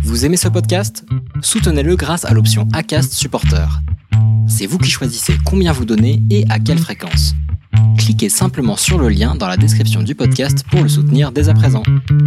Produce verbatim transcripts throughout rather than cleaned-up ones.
Vous aimez ce podcast ? Soutenez-le grâce à l'option Acast Supporter. C'est vous qui choisissez combien vous donnez et à quelle fréquence. Cliquez simplement sur le lien dans la description du podcast pour le soutenir dès à présent.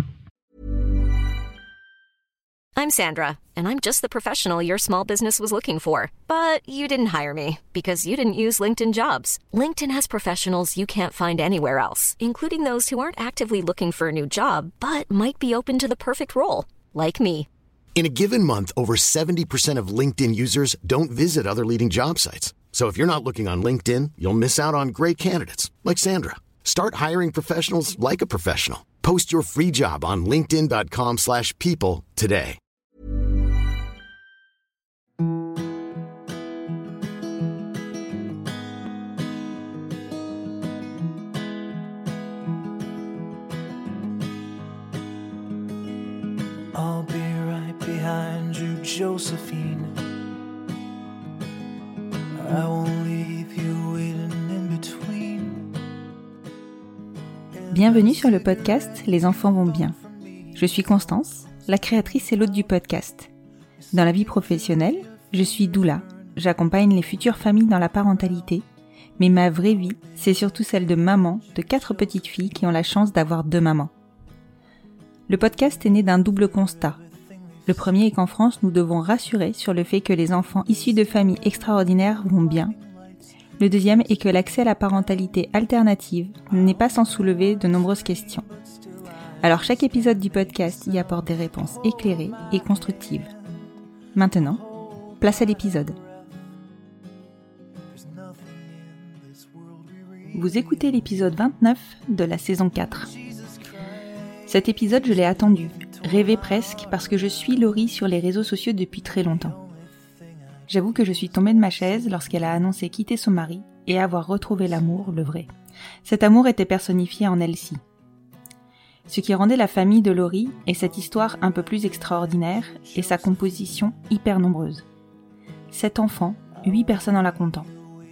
I'm Sandra, and I'm just the professional your small business was looking for. But you didn't hire me because you didn't use LinkedIn Jobs. LinkedIn has professionals you can't find anywhere else, including those who aren't actively looking for a new job, but might be open to the perfect role, like me. In a given month, over seventy percent of LinkedIn users don't visit other leading job sites. So if you're not looking on LinkedIn, you'll miss out on great candidates like Sandra. Start hiring professionals like a professional. Post your free job on linkedin.com slash people today. I'll be right behind you, Josephine. I won't leave you waiting in between. Bienvenue sur le podcast Les enfants vont bien. Je suis Constance, la créatrice et l'hôte du podcast. Dans la vie professionnelle, je suis doula. J'accompagne les futures familles dans la parentalité, mais ma vraie vie, c'est surtout celle de maman de quatre petites filles qui ont la chance d'avoir deux mamans. Le podcast est né d'un double constat. Le premier est qu'en France, nous devons rassurer sur le fait que les enfants issus de familles extraordinaires vont bien. Le deuxième est que l'accès à la parentalité alternative n'est pas sans soulever de nombreuses questions. Alors chaque épisode du podcast y apporte des réponses éclairées et constructives. Maintenant, place à l'épisode. Vous écoutez l'épisode vingt-neuf de la saison quatre. Cet épisode, je l'ai attendu, rêvé presque, parce que je suis Laurie sur les réseaux sociaux depuis très longtemps. J'avoue que je suis tombée de ma chaise lorsqu'elle a annoncé quitter son mari et avoir retrouvé l'amour, le vrai. Cet amour était personnifié en Elsie. Ce qui rendait la famille de Laurie et cette histoire un peu plus extraordinaire et sa composition hyper nombreuse. Sept enfants, huit personnes en la comptant.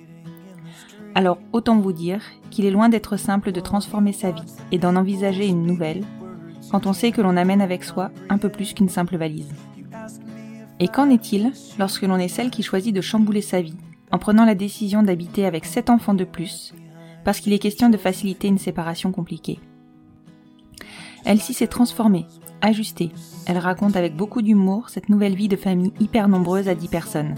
Alors autant vous dire qu'il est loin d'être simple de transformer sa vie et d'en envisager une nouvelle quand on sait que l'on amène avec soi un peu plus qu'une simple valise. Et qu'en est-il lorsque l'on est celle qui choisit de chambouler sa vie en prenant la décision d'habiter avec sept enfants de plus parce qu'il est question de faciliter une séparation compliquée. Elsie s'est transformée, ajustée. Elle raconte avec beaucoup d'humour cette nouvelle vie de famille hyper nombreuse à dix personnes.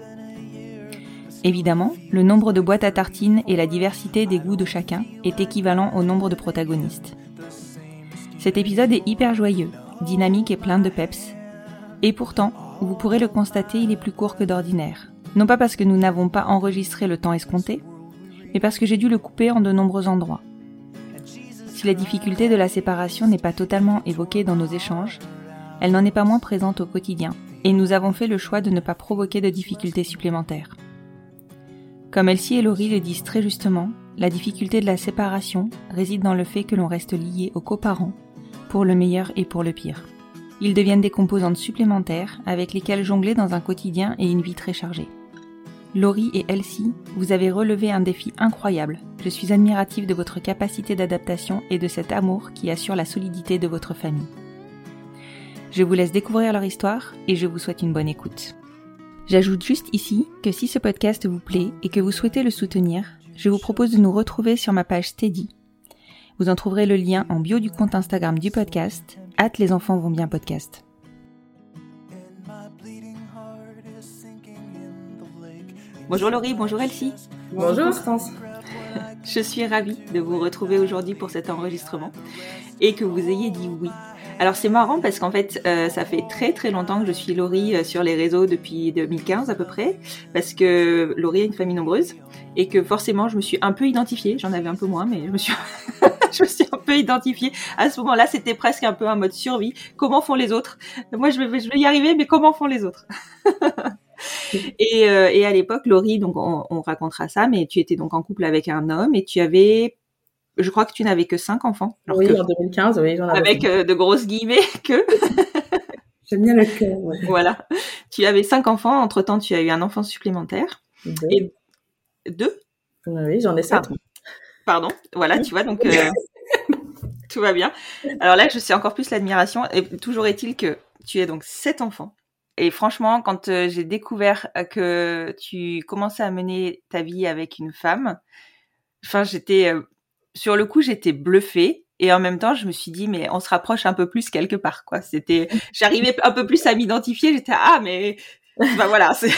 Évidemment, le nombre de boîtes à tartines et la diversité des goûts de chacun est équivalent au nombre de protagonistes. Cet épisode est hyper joyeux, dynamique et plein de peps. Et pourtant, vous pourrez le constater, il est plus court que d'ordinaire. Non pas parce que nous n'avons pas enregistré le temps escompté, mais parce que j'ai dû le couper en de nombreux endroits. Si la difficulté de la séparation n'est pas totalement évoquée dans nos échanges, elle n'en est pas moins présente au quotidien, et nous avons fait le choix de ne pas provoquer de difficultés supplémentaires. Comme Elsie et Laurie le disent très justement, la difficulté de la séparation réside dans le fait que l'on reste lié aux coparents, pour le meilleur et pour le pire. Ils deviennent des composantes supplémentaires avec lesquelles jongler dans un quotidien et une vie très chargée. Laurie et Elsie, vous avez relevé un défi incroyable. Je suis admirative de votre capacité d'adaptation et de cet amour qui assure la solidité de votre famille. Je vous laisse découvrir leur histoire et je vous souhaite une bonne écoute. J'ajoute juste ici que si ce podcast vous plaît et que vous souhaitez le soutenir, je vous propose de nous retrouver sur ma page Steady. Vous en trouverez le lien en bio du compte Instagram du podcast, arobase les enfants vont bien podcast. Bonjour Laurie, bonjour Elsie. Bonjour Constance. Je suis ravie de vous retrouver aujourd'hui pour cet enregistrement et que vous ayez dit oui. Alors c'est marrant parce qu'en fait euh, ça fait très très longtemps que je suis Laurie euh, sur les réseaux depuis deux mille quinze à peu près, parce que Laurie a une famille nombreuse et que forcément je me suis un peu identifiée, j'en avais un peu moins mais je me suis je me suis un peu identifiée. À ce moment-là c'était presque un peu un mode survie, comment font les autres ? Moi je vais, je vais y arriver mais comment font les autres ? et, euh, et à l'époque Laurie, donc on, on racontera ça, mais tu étais donc en couple avec un homme et tu avais... Je crois que tu n'avais que cinq enfants. Oui, en deux mille quinze, oui, j'en avais. Avec euh, de grosses guillemets, que. J'aime bien le cœur, ouais. Voilà. Tu avais cinq enfants. Entre-temps, tu as eu un enfant supplémentaire. Deux. Et deux. Oui, j'en ai sept. Pardon. Pardon. Voilà, tu vois, donc euh, tout va bien. Alors là, je sais encore plus l'admiration. Et toujours est-il que tu as donc sept enfants. Et franchement, quand euh, j'ai découvert euh, que tu commençais à mener ta vie avec une femme, enfin, j'étais euh, sur le coup, j'étais bluffée. Et en même temps, je me suis dit, mais on se rapproche un peu plus quelque part, quoi. C'était, j'arrivais un peu plus à m'identifier. J'étais ah, mais bah voilà. C'est...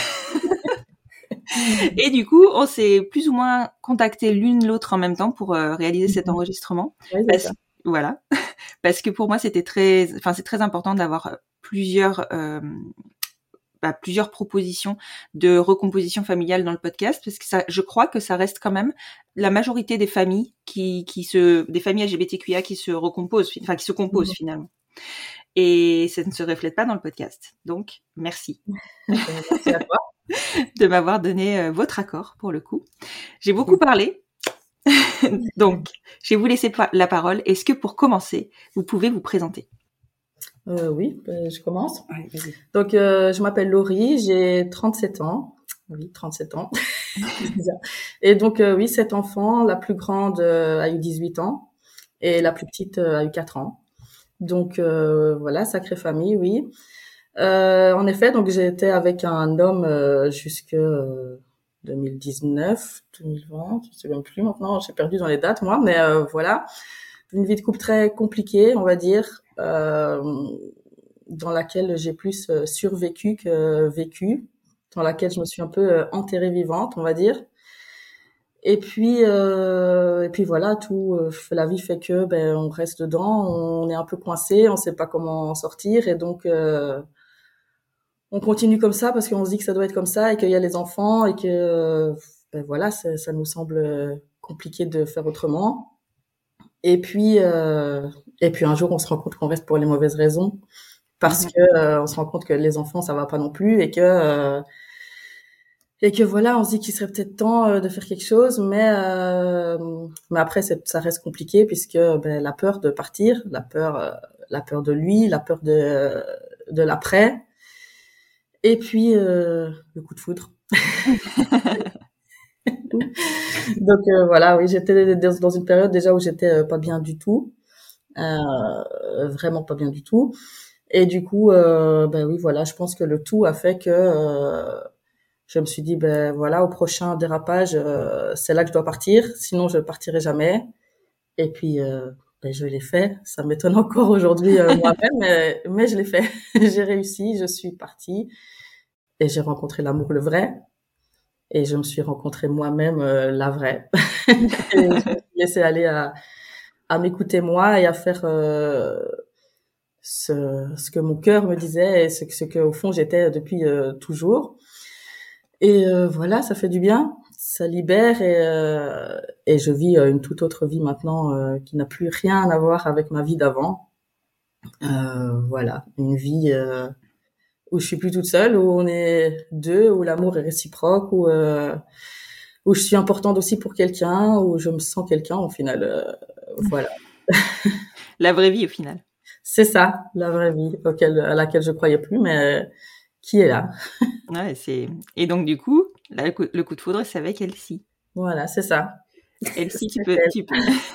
Et du coup, on s'est plus ou moins contacté l'une l'autre en même temps pour euh, réaliser cet enregistrement. Oui, c'est Parce... ça. Voilà, parce que pour moi, c'était très, enfin, c'est très important d'avoir plusieurs. Euh, Bah, plusieurs propositions de recomposition familiale dans le podcast, parce que ça, je crois que ça reste quand même la majorité des familles qui, qui se, des familles L G B T Q I A qui se recomposent, enfin qui se composent mmh. finalement. Et ça ne se reflète pas dans le podcast. Donc, merci. Merci à toi de m'avoir donné euh, votre accord pour le coup. J'ai beaucoup parlé. Donc, je vais vous laisser la parole. Est-ce que pour commencer, vous pouvez vous présenter? Euh, oui, euh, je commence. Ouais, vas-y. Donc, euh, je m'appelle Laurie, j'ai trente-sept ans. Oui, trente-sept ans. Et donc, euh, oui, sept enfants. La plus grande euh, a eu dix-huit ans et la plus petite euh, a eu quatre ans. Donc, euh, voilà, sacrée famille, oui. Euh, en effet, donc j'ai été avec un homme euh, jusque euh, deux mille dix-neuf, deux mille vingt, je ne sais même plus maintenant, j'ai perdu dans les dates, moi, mais euh, voilà. Une vie de couple très compliquée, on va dire, euh, dans laquelle j'ai plus euh, survécu que vécu, dans laquelle je me suis un peu euh, enterrée vivante, on va dire. Et puis, euh, et puis voilà, tout, euh, la vie fait que, ben, on reste dedans, on est un peu coincé, on sait pas comment en sortir, et donc, euh, on continue comme ça parce qu'on se dit que ça doit être comme ça et qu'il y a les enfants et que, ben voilà, ça, ça nous semble compliqué de faire autrement. Et puis, euh, et puis un jour, on se rend compte qu'on reste pour les mauvaises raisons parce mmh. que euh, on se rend compte que les enfants, ça va pas non plus et que euh, et que voilà, on se dit qu'il serait peut-être temps euh, de faire quelque chose, mais euh, mais après, c'est, ça reste compliqué puisque ben, la peur de partir, la peur, euh, la peur de lui, la peur de de l'après, et puis euh, le coup de foudre. Donc euh, voilà, oui, j'étais dans une période déjà où j'étais euh, pas bien du tout, euh, vraiment pas bien du tout, et du coup, euh, ben oui, voilà, je pense que le tout a fait que euh, je me suis dit, ben voilà, au prochain dérapage, euh, c'est là que je dois partir, sinon je partirai jamais. Et puis, euh, ben je l'ai fait. Ça m'étonne encore aujourd'hui euh, moi-même, mais, mais je l'ai fait. J'ai réussi, je suis partie et j'ai rencontré l'amour le vrai. Et je me suis rencontrée moi-même euh, la vraie. Et je me suis laissée aller à, à m'écouter moi et à faire euh, ce, ce que mon cœur me disait et ce, ce que au fond j'étais depuis euh, toujours. Et euh, voilà, ça fait du bien, ça libère et, euh, et je vis euh, une toute autre vie maintenant euh, qui n'a plus rien à voir avec ma vie d'avant. Euh, voilà, une vie euh, où je suis plus toute seule, où on est deux, où l'amour est réciproque, où euh, où je suis importante aussi pour quelqu'un, où je me sens quelqu'un au final. Euh, voilà. La vraie vie au final. C'est ça, la vraie vie auquel, à laquelle je croyais plus, mais qui est là. Ouais, c'est... Et donc du coup, là, le, coup, le coup de foudre, c'est avec Elsie. Voilà, c'est ça. Elsie, tu peux... Tu peux...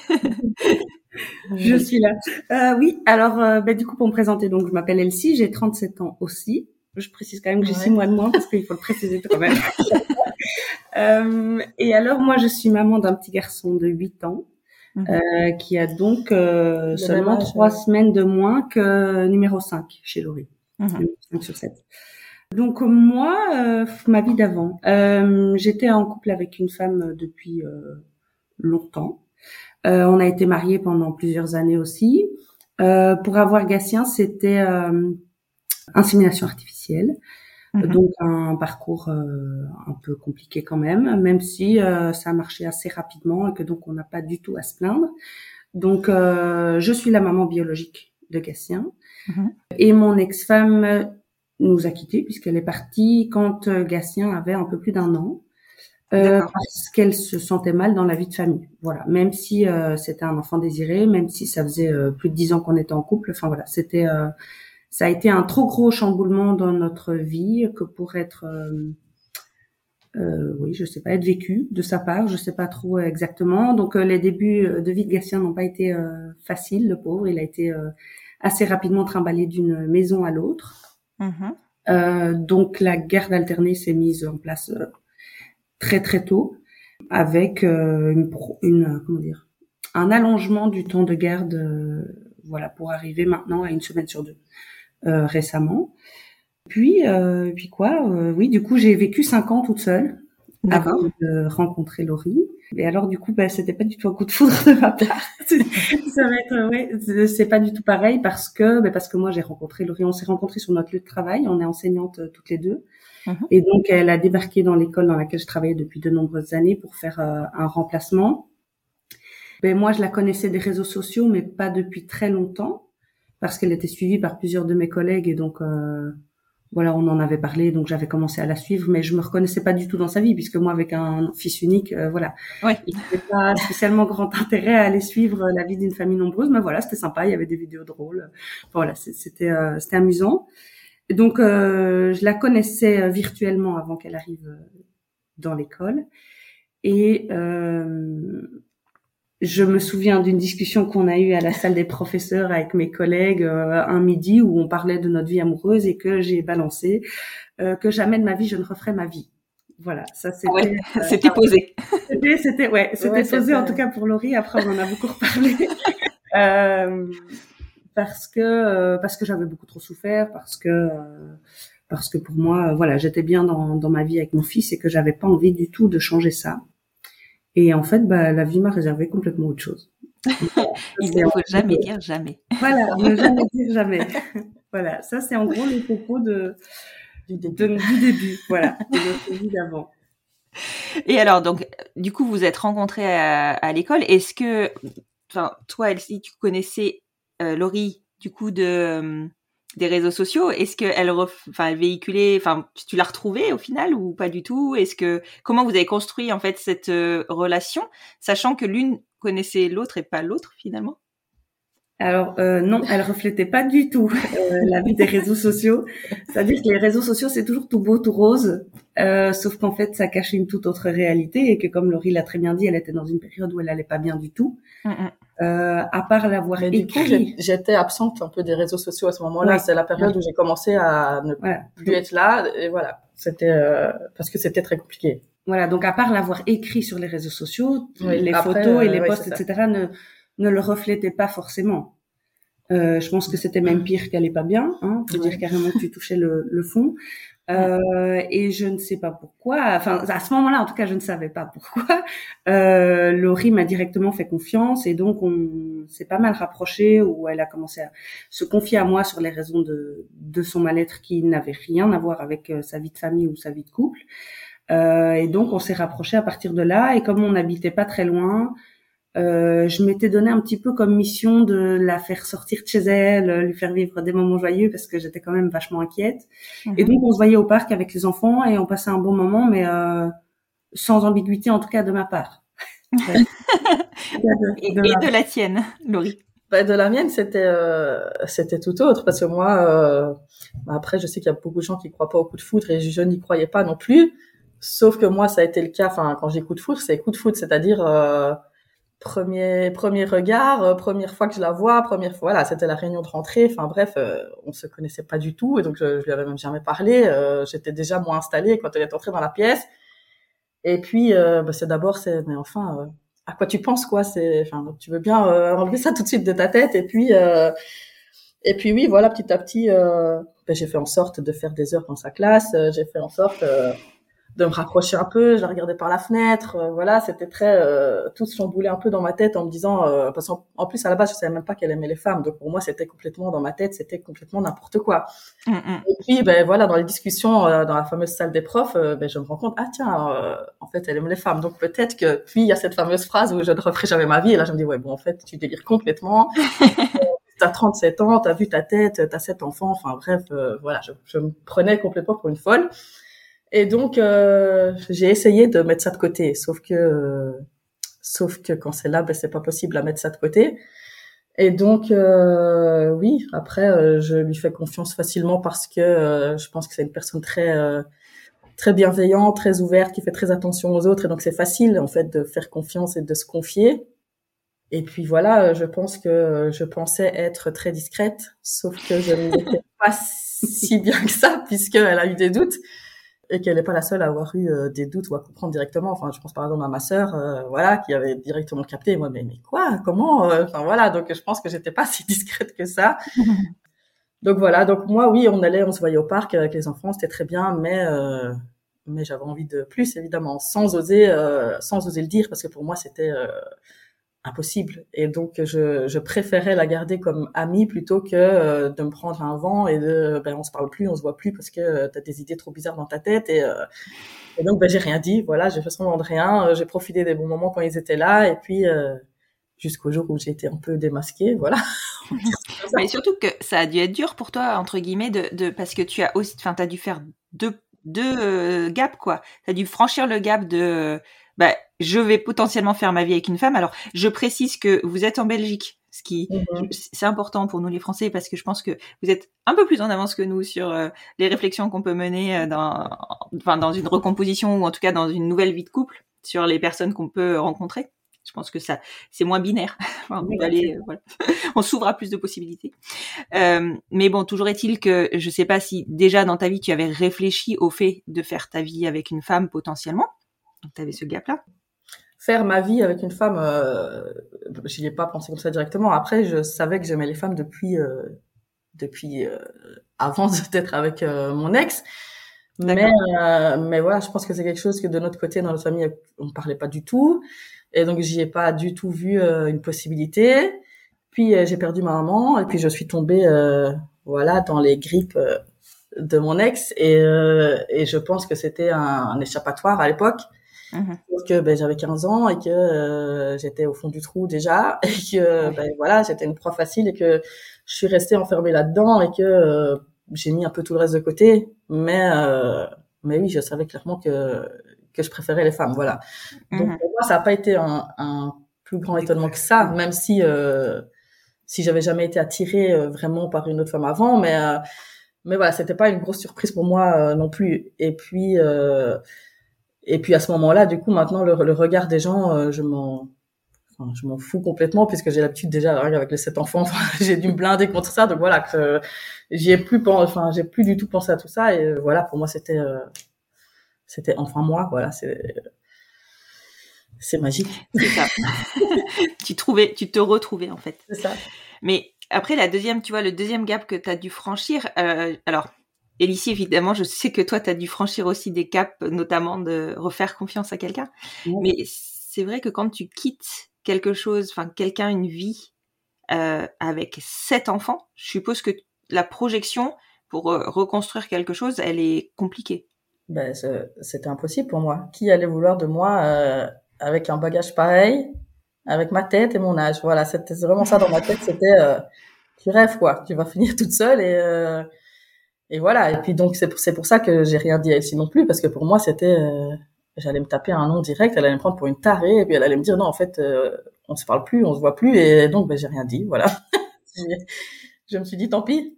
Je suis là. Euh, oui, alors euh, bah, du coup, pour me présenter, donc je m'appelle Elsie, j'ai trente-sept ans aussi. Je précise quand même que j'ai ouais. six mois de moins parce qu'il faut le préciser quand même. euh, et alors, moi, je suis maman d'un petit garçon de huit ans. Mmh. Euh, qui a donc euh, seulement trois semaines de moins que numéro cinq chez Laurie. Mmh. cinq sur sept. Donc moi, euh, ma vie d'avant, euh, j'étais en couple avec une femme depuis euh, longtemps. Euh, on a été mariés pendant plusieurs années aussi. Euh, pour avoir Gatien, c'était euh, insémination artificielle. Mmh. Donc un parcours euh, un peu compliqué quand même, même si euh, ça a marché assez rapidement et que donc on n'a pas du tout à se plaindre. Donc euh, je suis la maman biologique de Gatien. Mmh. Et mon ex-femme nous a quittés puisqu'elle est partie quand euh, Gatien avait un peu plus d'un an, euh, parce qu'elle se sentait mal dans la vie de famille. Voilà, même si euh, c'était un enfant désiré, même si ça faisait euh, plus de dix ans qu'on était en couple. Enfin voilà, c'était euh, ça a été un trop gros chamboulement dans notre vie que pour être, euh, euh, oui, je sais pas, être vécu de sa part, je sais pas trop exactement. Donc euh, les débuts de vie de Gatien n'ont pas été euh, faciles, le pauvre. Il a été euh, assez rapidement trimballée d'une maison à l'autre. Mmh. Euh, donc la garde alternée s'est mise en place euh, très très tôt, avec euh, une, une comment dire un allongement du temps de garde, euh, voilà, pour arriver maintenant à une semaine sur deux euh, récemment. Puis euh, puis quoi, euh, oui, du coup j'ai vécu cinq ans toute seule. D'accord. Avant de rencontrer Laurie. Et alors, du coup, bah, c'était pas du tout un coup de foudre de ma part. Ça va être, ouais, c'est pas du tout pareil parce que, bah, parce que moi, j'ai rencontré Laurie, on s'est rencontrés sur notre lieu de travail, on est enseignantes euh, toutes les deux. Mm-hmm. Et donc, elle a débarqué dans l'école dans laquelle je travaillais depuis de nombreuses années pour faire euh, un remplacement. Ben, moi, je la connaissais des réseaux sociaux, mais pas depuis très longtemps parce qu'elle était suivie par plusieurs de mes collègues et donc, euh, voilà, on en avait parlé, donc j'avais commencé à la suivre, mais je me reconnaissais pas du tout dans sa vie, puisque moi, avec un fils unique, euh, voilà, ouais. il n'y avait pas spécialement grand intérêt à aller suivre la vie d'une famille nombreuse, mais voilà, c'était sympa, il y avait des vidéos drôles, voilà, c'était euh, c'était amusant. Et donc, euh, je la connaissais virtuellement avant qu'elle arrive dans l'école, et euh, je me souviens d'une discussion qu'on a eue à la salle des professeurs avec mes collègues euh, un midi où on parlait de notre vie amoureuse et que j'ai balancé euh, que jamais de ma vie je ne referais ma vie. Voilà, ça c'était ouais, euh, c'était posé. C'était c'était ouais, c'était ouais, posé c'était... en tout cas pour Laurie. Après on en a beaucoup reparlé euh, parce que euh, parce que j'avais beaucoup trop souffert, parce que euh, parce que pour moi euh, voilà, j'étais bien dans dans ma vie avec mon fils et que j'avais pas envie du tout de changer ça. Et en fait, bah, la vie m'a réservé complètement autre chose. Il ne faut jamais dire jamais. Voilà, ne jamais dire jamais. Voilà, ça c'est en gros le propos de, du, début. De, du début, voilà, de notre vie d'avant. Et alors, donc, du coup, vous êtes rencontrés à, à l'école. Est-ce que, enfin, toi, Elsie, tu connaissais euh, Laurie, du coup, de... Euh, des réseaux sociaux, est-ce qu'elle ref... enfin, elle véhiculait, enfin, tu l'as retrouvée au final ou pas du tout? Est-ce que, comment vous avez construit en fait cette euh, relation, sachant que l'une connaissait l'autre et pas l'autre finalement? Alors euh, non, elle reflétait pas du tout euh, la vie des réseaux sociaux. C'est-à-dire que les réseaux sociaux c'est toujours tout beau, tout rose, euh, sauf qu'en fait ça cache une toute autre réalité et que comme Laurie l'a très bien dit, elle était dans une période où elle allait pas bien du tout. Mm-hmm. Euh, à part l'avoir mais écrit. Du coup, j'étais absente un peu des réseaux sociaux à ce moment-là. Ouais. C'est la période ouais. où j'ai commencé à ne voilà. plus donc, être là. Et voilà, c'était euh, parce que c'était très compliqué. Voilà, donc à part l'avoir écrit sur les réseaux sociaux, oui, les après, photos et les euh, posts, ouais, et cetera, ne ne le reflétaient pas forcément. Euh, je pense que c'était même pire qu'elle est pas bien, hein, pour ouais. dire carrément que tu touchais le, le fond. Euh, et je ne sais pas pourquoi, enfin à ce moment-là en tout cas je ne savais pas pourquoi, euh, Laurie m'a directement fait confiance et donc on s'est pas mal rapproché où elle a commencé à se confier à moi sur les raisons de, de son mal-être qui n'avaient rien à voir avec euh, sa vie de famille ou sa vie de couple. Euh, et donc on s'est rapproché à partir de là et comme on n'habitait pas très loin, Euh, je m'étais donné un petit peu comme mission de la faire sortir de chez elle, lui faire vivre des moments joyeux parce que j'étais quand même vachement inquiète. Mmh. Et donc on se voyait au parc avec les enfants et on passait un bon moment, mais euh, sans ambiguïté en tout cas de ma part. Ouais. de, et de, et de la tienne, Laurie. Bah, de la mienne, c'était euh, c'était tout autre parce que moi, euh, bah après je sais qu'il y a beaucoup de gens qui croient pas au coup de foudre et je, je n'y croyais pas non plus. Sauf que moi, ça a été le cas. Enfin, quand j'ai coup de foudre, c'est coup de foudre, c'est-à-dire euh, Premier, premier regard, euh, première fois que je la vois, première fois, voilà, c'était la réunion de rentrée. Enfin bref, euh, on se connaissait pas du tout et donc je, je lui avais même jamais parlé. Euh, j'étais déjà moins installée quand elle est entrée dans la pièce. Et puis, euh, bah, c'est d'abord, c'est, mais enfin, euh, à quoi tu penses quoi? C'est, enfin, tu veux bien euh, enlever ça tout de suite de ta tête. Et puis, euh, et puis oui, voilà, petit à petit, euh, bah, j'ai fait en sorte de faire des heures dans sa classe. Euh, j'ai fait en sorte euh, de me rapprocher un peu, je la regardais par la fenêtre, euh, voilà, c'était très euh, tout se chamboulait un peu dans ma tête en me disant euh, parce qu'en en plus à la base je savais même pas qu'elle aimait les femmes, donc pour moi c'était complètement dans ma tête, c'était complètement n'importe quoi. Mm-hmm. Et puis ben voilà, dans les discussions euh, dans la fameuse salle des profs, euh, ben je me rends compte ah tiens euh, en fait elle aime les femmes, donc peut-être que puis il y a cette fameuse phrase où je ne referai jamais ma vie et là je me dis ouais bon en fait tu délires complètement. T'as trente-sept ans, t'as vu ta tête, t'as sept enfants, enfin bref euh, voilà, je, je me prenais complètement pour une folle. Et donc, euh, j'ai essayé de mettre ça de côté, sauf que, euh, sauf que quand c'est là, ben c'est pas possible à mettre ça de côté. Et donc, euh, oui, après, euh, je lui fais confiance facilement parce que euh, je pense que c'est une personne très, euh, très bienveillante, très ouverte, qui fait très attention aux autres, et donc c'est facile en fait de faire confiance et de se confier. Et puis voilà, je pense que je pensais être très discrète, sauf que je ne l'étais pas si bien que ça, puisqu'elle a eu des doutes et qu'elle n'est pas la seule à avoir eu euh, des doutes ou à comprendre directement. Enfin, je pense par exemple à ma sœur, euh, voilà, qui avait directement capté. Moi, mais mais quoi, comment euh, Enfin voilà, donc je pense que j'étais pas si discrète que ça. Donc voilà, donc moi oui, on allait, on se voyait au parc avec les enfants, c'était très bien, mais euh, mais j'avais envie de plus évidemment, sans oser, euh, sans oser le dire, parce que pour moi c'était euh, impossible. Et donc je, je préférais la garder comme amie plutôt que euh, de me prendre un vent et de ben on se parle plus, on se voit plus parce que euh, t'as des idées trop bizarres dans ta tête et, euh, et donc ben j'ai rien dit, voilà, j'ai fait semblant de rien, euh, j'ai profité des bons moments quand ils étaient là et puis euh, jusqu'au jour où j'ai été un peu démasquée, voilà. Mais surtout que ça a dû être dur pour toi entre guillemets de, de parce que tu as aussi, enfin t'as dû faire deux deux euh, gaps quoi. T'as dû franchir le gap de bah je vais potentiellement faire ma vie avec une femme. Alors je précise que vous êtes en Belgique, ce qui mm-hmm. c'est important pour nous les Français parce que je pense que vous êtes un peu plus en avance que nous sur euh, les réflexions qu'on peut mener dans enfin dans une recomposition ou en tout cas dans une nouvelle vie de couple sur les personnes qu'on peut rencontrer. Je pense que ça, c'est moins binaire. Enfin, on, aller, euh, voilà. on s'ouvre à plus de possibilités. Euh, mais bon, toujours est-il que je sais pas si déjà dans ta vie tu avais réfléchi au fait de faire ta vie avec une femme potentiellement. Donc tu avais ce gap-là. Faire ma vie avec une femme, euh, j'y ai pas pensé comme ça directement. Après, je savais que j'aimais les femmes depuis euh, depuis euh, avant d'être avec euh, mon ex. Mais euh, mais voilà, je pense que c'est quelque chose que de notre côté, dans notre famille, on parlait pas du tout. Et donc, j'y ai pas du tout vu euh, une possibilité. Puis, euh, j'ai perdu ma maman et puis je suis tombée, euh, voilà, dans les grippes euh, de mon ex. Et, euh, et je pense que c'était un, un échappatoire à l'époque. Mmh. Parce que ben, j'avais quinze ans et que euh, j'étais au fond du trou déjà. Et que, ben voilà, j'étais une proie facile et que je suis restée enfermée là-dedans et que euh, j'ai mis un peu tout le reste de côté. Mais, euh, mais oui, je savais clairement que... que je préférais les femmes, voilà. Donc mmh. pour moi, ça n'a pas été un, un plus grand étonnement que ça, même si euh, si j'avais jamais été attirée euh, vraiment par une autre femme avant, mais euh, mais voilà, c'était pas une grosse surprise pour moi euh, non plus. Et puis euh, et puis à ce moment-là, du coup, maintenant le, le regard des gens, euh, je m'en enfin, je m'en fous complètement puisque j'ai l'habitude déjà avec les sept enfants, j'ai dû me blinder contre ça, donc voilà que euh, j'y ai plus, enfin j'ai plus du tout pensé à tout ça et euh, voilà, pour moi c'était euh, c'était enfin moi, voilà, c'est c'est magique. C'est ça. tu trouvais, tu te retrouvais en fait. C'est ça. Mais après la deuxième, tu vois, le deuxième gap que tu as dû franchir, euh, alors Élicie, évidemment, je sais que toi tu as dû franchir aussi des caps, notamment de refaire confiance à quelqu'un. Mmh. Mais c'est vrai que quand tu quittes quelque chose, enfin quelqu'un, une vie euh, avec sept enfants, je suppose que la projection pour euh, reconstruire quelque chose, elle est compliquée. Ben, c'était impossible pour moi. Qui allait vouloir de moi euh, avec un bagage pareil, avec ma tête et mon âge? Voilà, c'était vraiment ça dans ma tête. C'était, euh, tu rêves quoi, tu vas finir toute seule et euh, et voilà. Et puis donc c'est pour c'est pour ça que j'ai rien dit à Elsie non plus parce que pour moi c'était, euh, j'allais me taper un nom direct, elle allait me prendre pour une tarée et puis elle allait me dire non en fait euh, on se parle plus, on se voit plus et donc ben j'ai rien dit. Voilà. Je me suis dit tant pis.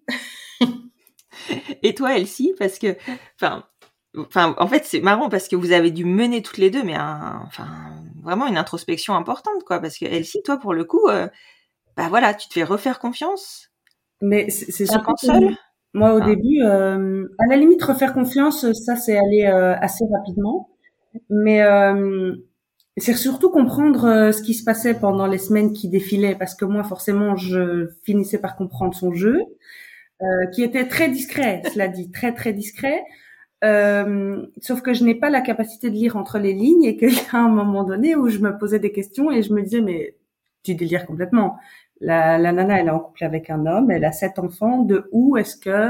Et toi Elsie, parce que enfin. Enfin, en fait, c'est marrant parce que vous avez dû mener toutes les deux, mais un, enfin, vraiment une introspection importante, quoi. Parce que Elsie, toi, pour le coup, euh, bah voilà, tu te fais refaire confiance. Mais c'est, c'est surtout seule. Moi, au ah. début, euh, à la limite, refaire confiance, ça, c'est aller euh, assez rapidement. Mais euh, c'est surtout comprendre euh, ce qui se passait pendant les semaines qui défilaient, parce que moi, forcément, je finissais par comprendre son jeu, euh, qui était très discret, cela dit, très très discret. Euh, sauf que je n'ai pas la capacité de lire entre les lignes et qu'il y a un moment donné où je me posais des questions et je me disais mais tu délires complètement. La, la nana elle est en couple avec un homme, elle a sept enfants, de où est-ce que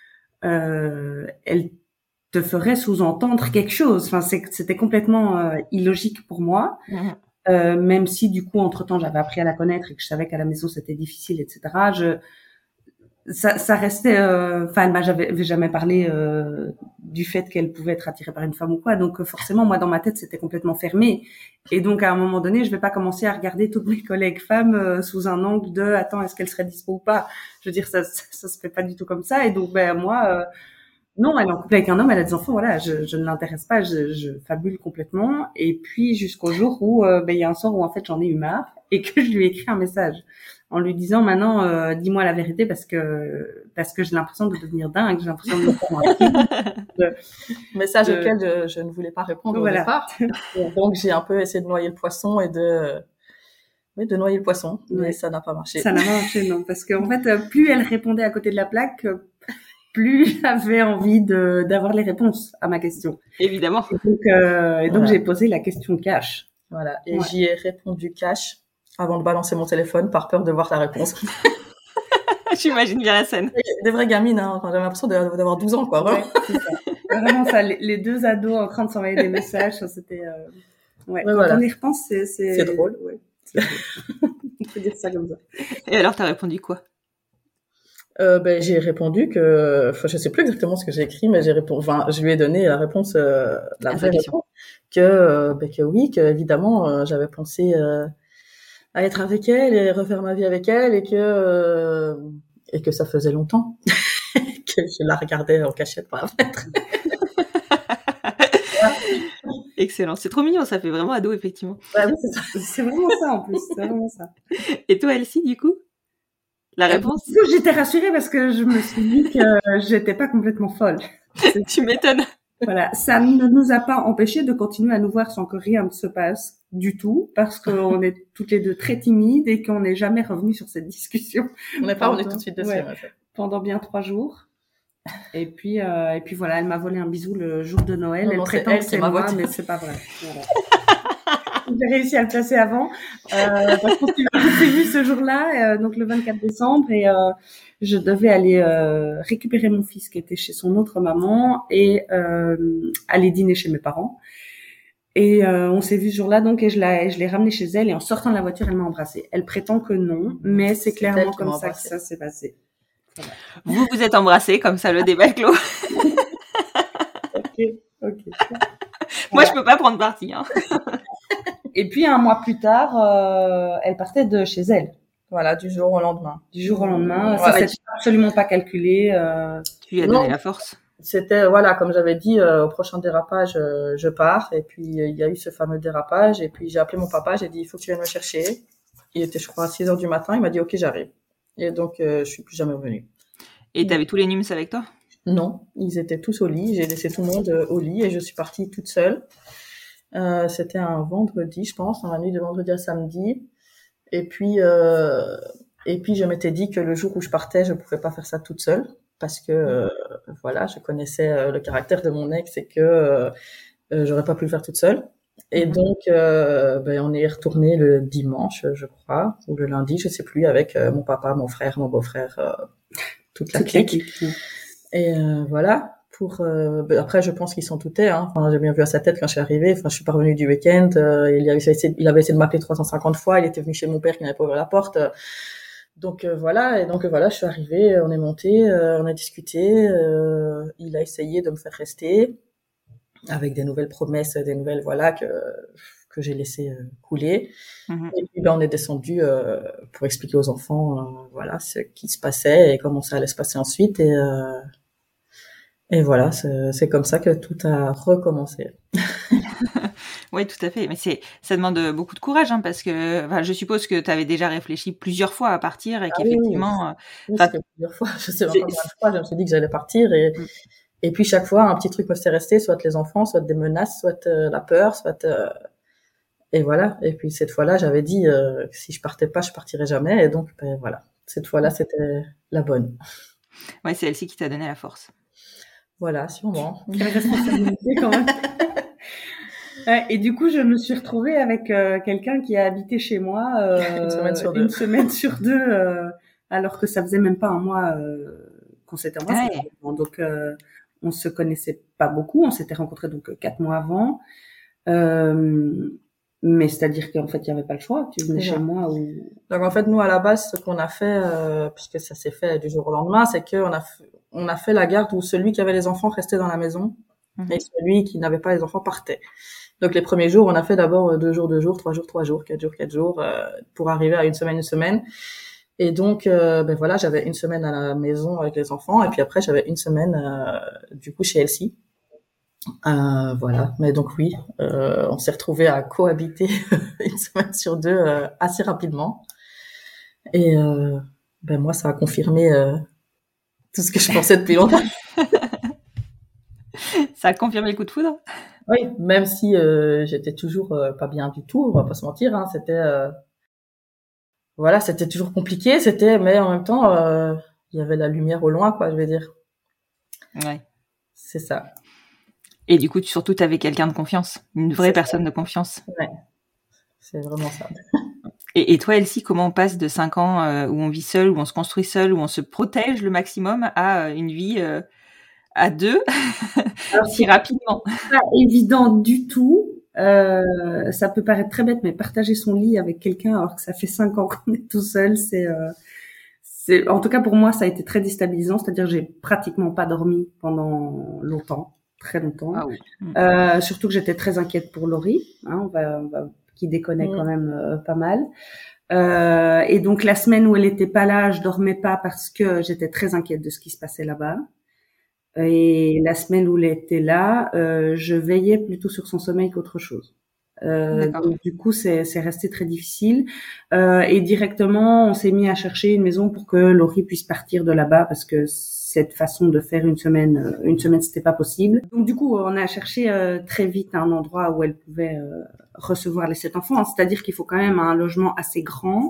euh, elle te ferait sous-entendre quelque chose? Enfin c'est, c'était complètement euh, illogique pour moi. Mmh. Euh, même si du coup entre-temps j'avais appris à la connaître et que je savais qu'à la maison c'était difficile, et cetera. Je Ça, ça restait. Enfin, euh, elle m'a jamais, jamais parlé euh, du fait qu'elle pouvait être attirée par une femme ou quoi. Donc, euh, forcément, moi, dans ma tête, c'était complètement fermé. Et donc, à un moment donné, je vais pas commencer à regarder toutes mes collègues femmes euh, sous un angle de attends, est-ce qu'elle serait dispo ou pas. Je veux dire, ça, ça, ça se fait pas du tout comme ça. Et donc, ben moi, euh, non, elle est en couple avec un homme, elle a des enfants. Voilà, je, je ne l'intéresse pas, je, je fabule complètement. Et puis, jusqu'au jour où, euh, ben, il y a un soir où en fait, j'en ai eu marre et que je lui ai écrit un message en lui disant maintenant euh, dis-moi la vérité parce que parce que j'ai l'impression de devenir dingue, j'ai l'impression de me faire un film. De, message de... auquel je, je ne voulais pas répondre voilà. au départ. Donc j'ai un peu essayé de noyer le poisson et de oui, de noyer le poisson, mais ouais. ça n'a pas marché. Ça n'a pas marché, non, parce qu'en fait, plus elle répondait à côté de la plaque, plus j'avais envie de d'avoir les réponses à ma question. Évidemment. Et donc, euh, et donc voilà. J'ai posé la question cash. Voilà, et ouais. j'y ai répondu cash avant de balancer mon téléphone par peur de voir la réponse. J'imagine bien la scène. Des vraies gamines, hein. Enfin, j'avais l'impression d'avoir douze ans, quoi. Vraiment, ouais, c'est ça. Vraiment ça. Les, les deux ados en train de s'envoyer des messages, ça, c'était. Euh... Ouais. Quand voilà. on y repense, c'est c'est. C'est drôle. Ouais. C'est drôle. On peut dire ça comme ça. Et alors, t'as répondu quoi? Euh, ben, j'ai répondu que, enfin, je sais plus exactement ce que j'ai écrit, mais j'ai répondu, enfin, je lui ai donné la réponse, euh, la vraie réponse, que, euh, ben, que oui, que évidemment, euh, j'avais pensé, euh, à être avec elle et refaire ma vie avec elle et que, euh, et que ça faisait longtemps que je la regardais en cachette par la fenêtre. Excellent. C'est trop mignon, ça fait vraiment ado, effectivement. Ouais, oui, c'est ça. C'est vraiment ça, en plus. C'est vraiment ça. Et toi, Elsie, du coup? La réponse? Euh, j'étais rassurée parce que je me suis dit que j'étais pas complètement folle. Tu m'étonnes. Voilà. Ça ne nous a pas empêché de continuer à nous voir sans que rien ne se passe du tout parce qu'on est toutes les deux très timides et qu'on n'est jamais revenu sur cette discussion. On n'est pas revenu tout de suite dessus. Ouais, pendant bien trois jours. Et puis, euh, et puis voilà, elle m'a volé un bisou le jour de Noël. Non, elle non, prétend elle, que c'est moi, moi, mais c'est pas vrai. Voilà. J'ai réussi à le placer avant. Euh, parce qu'on s'est vu ce jour-là, euh, donc le vingt-quatre décembre, et euh, je devais aller euh, récupérer mon fils qui était chez son autre maman et euh, aller dîner chez mes parents. Et euh, on s'est vu ce jour-là, donc, et je l'ai, je l'ai ramené chez elle. Et en sortant de la voiture, elle m'a embrassée. Elle prétend que non, mais c'est clairement comme ça que ça s'est passé. Voilà. Vous vous êtes embrassés, comme ça le débat est clos. Ok, ok. Moi, voilà. Je peux pas prendre parti. Hein. Et puis un mois plus tard, euh, elle partait de chez elle. Voilà, du jour au lendemain. Du jour au lendemain, ça ouais, s'est absolument pas calculé. Euh... Tu lui as donné non. la force. C'était voilà, comme j'avais dit, euh, au prochain dérapage, euh, je pars. Et puis euh, il y a eu ce fameux dérapage. Et puis j'ai appelé mon papa, j'ai dit il faut que tu viennes me chercher. Il était, je crois, à six heures du matin. Il m'a dit ok, j'arrive. Et donc euh, je suis plus jamais revenue. Et t'avais tous les nums avec toi? Non, ils étaient tous au lit. J'ai laissé tout le monde au lit et je suis partie toute seule. Euh, c'était un vendredi, je pense, dans la nuit de vendredi à samedi. Et puis, euh, et puis je m'étais dit que le jour où je partais, je pouvais pas faire ça toute seule parce que euh, voilà, je connaissais euh, le caractère de mon ex et que euh, j'aurais pas pu le faire toute seule. Et mm-hmm. donc, euh, ben on est retourné le dimanche, je crois, ou le lundi, je sais plus, avec euh, mon papa, mon frère, mon beau-frère, euh, toute la clique. Et euh, voilà. Pour euh, après, je pense qu'il s'en doutait. Hein. Enfin, j'ai bien vu à sa tête quand je suis arrivée. Enfin, je suis pas revenue du week-end. Euh, il, avait essayé, il avait essayé de m'appeler trois cent cinquante fois. Il était venu chez mon père qui n'avait pas ouvert la porte. Donc euh, voilà. Et donc euh, voilà, je suis arrivée. On est monté, euh, on a discuté. Euh, il a essayé de me faire rester avec des nouvelles promesses, des nouvelles voilà que que j'ai laissé euh, couler. Mm-hmm. Et puis ben on est descendu euh, pour expliquer aux enfants euh, voilà ce qui se passait et comment ça allait se passer ensuite. Et euh, Et voilà, c'est, c'est comme ça que tout a recommencé. Oui, tout à fait. Mais c'est, ça demande beaucoup de courage, hein, parce que, enfin, je suppose que tu avais déjà réfléchi plusieurs fois à partir et ah qu'effectivement, oui, oui, plusieurs fois. Je sais pas combien de fois, je me suis dit que j'allais partir et, mm. et puis chaque fois, un petit truc me s'est resté, soit les enfants, soit des menaces, soit euh, la peur, soit, euh, et voilà. Et puis cette fois-là, j'avais dit, euh, que si je partais pas, je partirais jamais. Et donc, ben voilà. Cette fois-là, c'était la bonne. Ouais, c'est elle-ci qui t'a donné la force. Voilà, sûrement. Quelle responsabilité quand même. Ouais, et du coup, je me suis retrouvée avec euh, quelqu'un qui a habité chez moi euh, une semaine sur deux, une semaine sur deux euh, alors que ça faisait même pas un mois euh, qu'on s'était embrassés. Ouais. Donc, euh, on se connaissait pas beaucoup. On s'était rencontrés donc quatre mois avant. Euh, mais c'est-à-dire qu'en fait, il y avait pas le choix. Tu venais ouais. chez moi ou. Donc en fait, nous à la base, ce qu'on a fait, euh, puisque ça s'est fait du jour au lendemain, c'est qu'on a f- on a fait la garde où celui qui avait les enfants restait dans la maison mmh. et celui qui n'avait pas les enfants partait. Donc les premiers jours, on a fait d'abord deux jours, deux jours, trois jours, trois jours, quatre jours, quatre jours, euh, pour arriver à une semaine, une semaine. Et donc, euh, ben voilà, j'avais une semaine à la maison avec les enfants et puis après j'avais une semaine euh, du coup chez Elsie. Euh, voilà, mais donc oui, euh, on s'est retrouvés à cohabiter une semaine sur deux euh, assez rapidement. Et euh, ben moi, ça a confirmé euh, tout ce que je pensais depuis longtemps. Ça a confirmé le coup de foudre? Oui, même si euh, j'étais toujours euh, pas bien du tout, on va pas se mentir. Hein, c'était euh, voilà, c'était toujours compliqué. C'était, mais en même temps, euh, il y avait la lumière au loin, quoi. Je vais dire. Ouais. C'est ça. Et du coup, tu, surtout, tu avais quelqu'un de confiance, une vraie C'est personne ça. de confiance. Ouais, c'est vraiment ça. Et, et toi, Elsie, comment on passe de cinq ans euh, où on vit seul, où on se construit seul, où on se protège le maximum, à euh, une vie euh, à deux, Alors, si c'est rapidement? pas évident du tout. Euh, ça peut paraître très bête, mais partager son lit avec quelqu'un alors que ça fait cinq ans qu'on est tout seul, c'est, euh, c'est, en tout cas pour moi, ça a été très déstabilisant. C'est-à-dire, j'ai pratiquement pas dormi pendant longtemps, très longtemps. Ah oui. Euh, surtout que j'étais très inquiète pour Laurie, hein, on va, on va, qui déconnait Mmh. quand même euh, pas mal. Euh, et donc la semaine où elle était pas là, je dormais pas parce que j'étais très inquiète de ce qui se passait là-bas. Et la semaine où elle était là, euh, je veillais plutôt sur son sommeil qu'autre chose. Euh, donc du coup, c'est, c'est resté très difficile. Euh, et directement, on s'est mis à chercher une maison pour que Laurie puisse partir de là-bas parce que cette façon de faire une semaine, une semaine, c'était pas possible. Donc du coup, on a cherché euh, très vite un endroit où elle pouvait euh, recevoir les sept enfants. C'est-à-dire qu'il faut quand même un logement assez grand.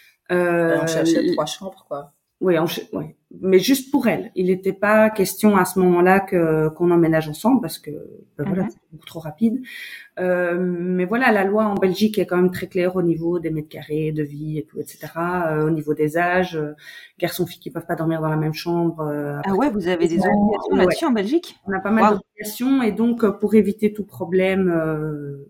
Euh, on cherchait trois chambres, quoi. Oui, on, ouais. Mais juste pour elle. Il n'était pas question à ce moment-là que qu'on emménage ensemble parce que ben voilà, mm-hmm. c'est beaucoup trop rapide. Euh, mais voilà, la loi en Belgique est quand même très claire au niveau des mètres carrés, de vie et tout, et cetera. Euh, au niveau des âges, euh, garçons-filles qui peuvent pas dormir dans la même chambre. Euh, ah ouais, vous avez des obligations ouais. là-dessus en Belgique? On a pas mal wow. d'obligations et donc pour éviter tout problème. Euh,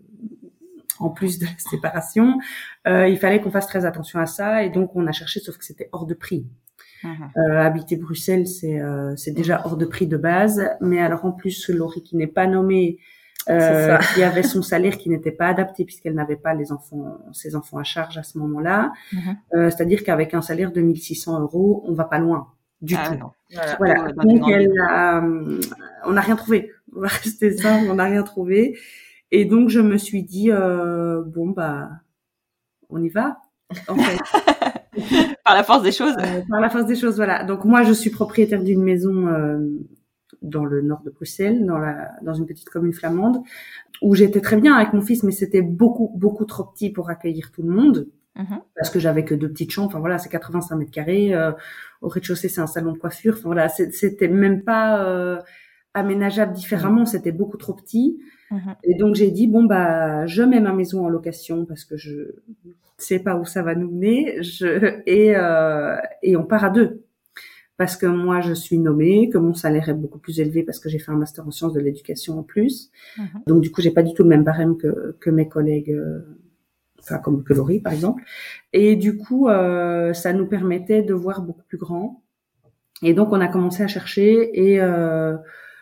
en plus de la séparation, euh, il fallait qu'on fasse très attention à ça et donc on a cherché, sauf que c'était hors de prix. Mmh. Euh, habiter Bruxelles, c'est euh, c'est déjà hors de prix de base, mais alors en plus Laurie qui n'est pas nommée, euh, qui avait son salaire qui n'était pas adapté puisqu'elle n'avait pas les enfants, ses enfants à charge à ce moment-là, mmh. euh, c'est-à-dire qu'avec un salaire de mille six cents euros, on va pas loin du ah, tout. Non. Voilà. voilà. Donc elle a, on n'a rien trouvé. On va rester ça, on n'a rien trouvé. Et donc, je me suis dit, euh, bon, bah, on y va, en fait. Par la force des choses. Euh, par la force des choses, voilà. Donc, moi, je suis propriétaire d'une maison euh, dans le nord de Bruxelles, dans, la, dans une petite commune flamande, où j'étais très bien avec mon fils, mais c'était beaucoup, beaucoup trop petit pour accueillir tout le monde. Mm-hmm. Parce que j'avais que deux petites chambres. Enfin, voilà, c'est quatre-vingt-cinq mètres carrés. Euh, au rez-de-chaussée, c'est un salon de coiffure. Enfin, voilà, c'était même pas euh, aménageable différemment. Mm-hmm. C'était beaucoup trop petit. Mm-hmm. Et donc j'ai dit bon bah je mets ma maison en location parce que je sais pas où ça va nous mener. Je et euh, et on part à deux parce que moi je suis nommée, que mon salaire est beaucoup plus élevé parce que j'ai fait un master en sciences de l'éducation en plus. Mm-hmm. Donc du coup j'ai pas du tout le même barème que que mes collègues, euh, enfin comme que Laurie par exemple. Et du coup euh, ça nous permettait de voir beaucoup plus grand. Et donc on a commencé à chercher et euh,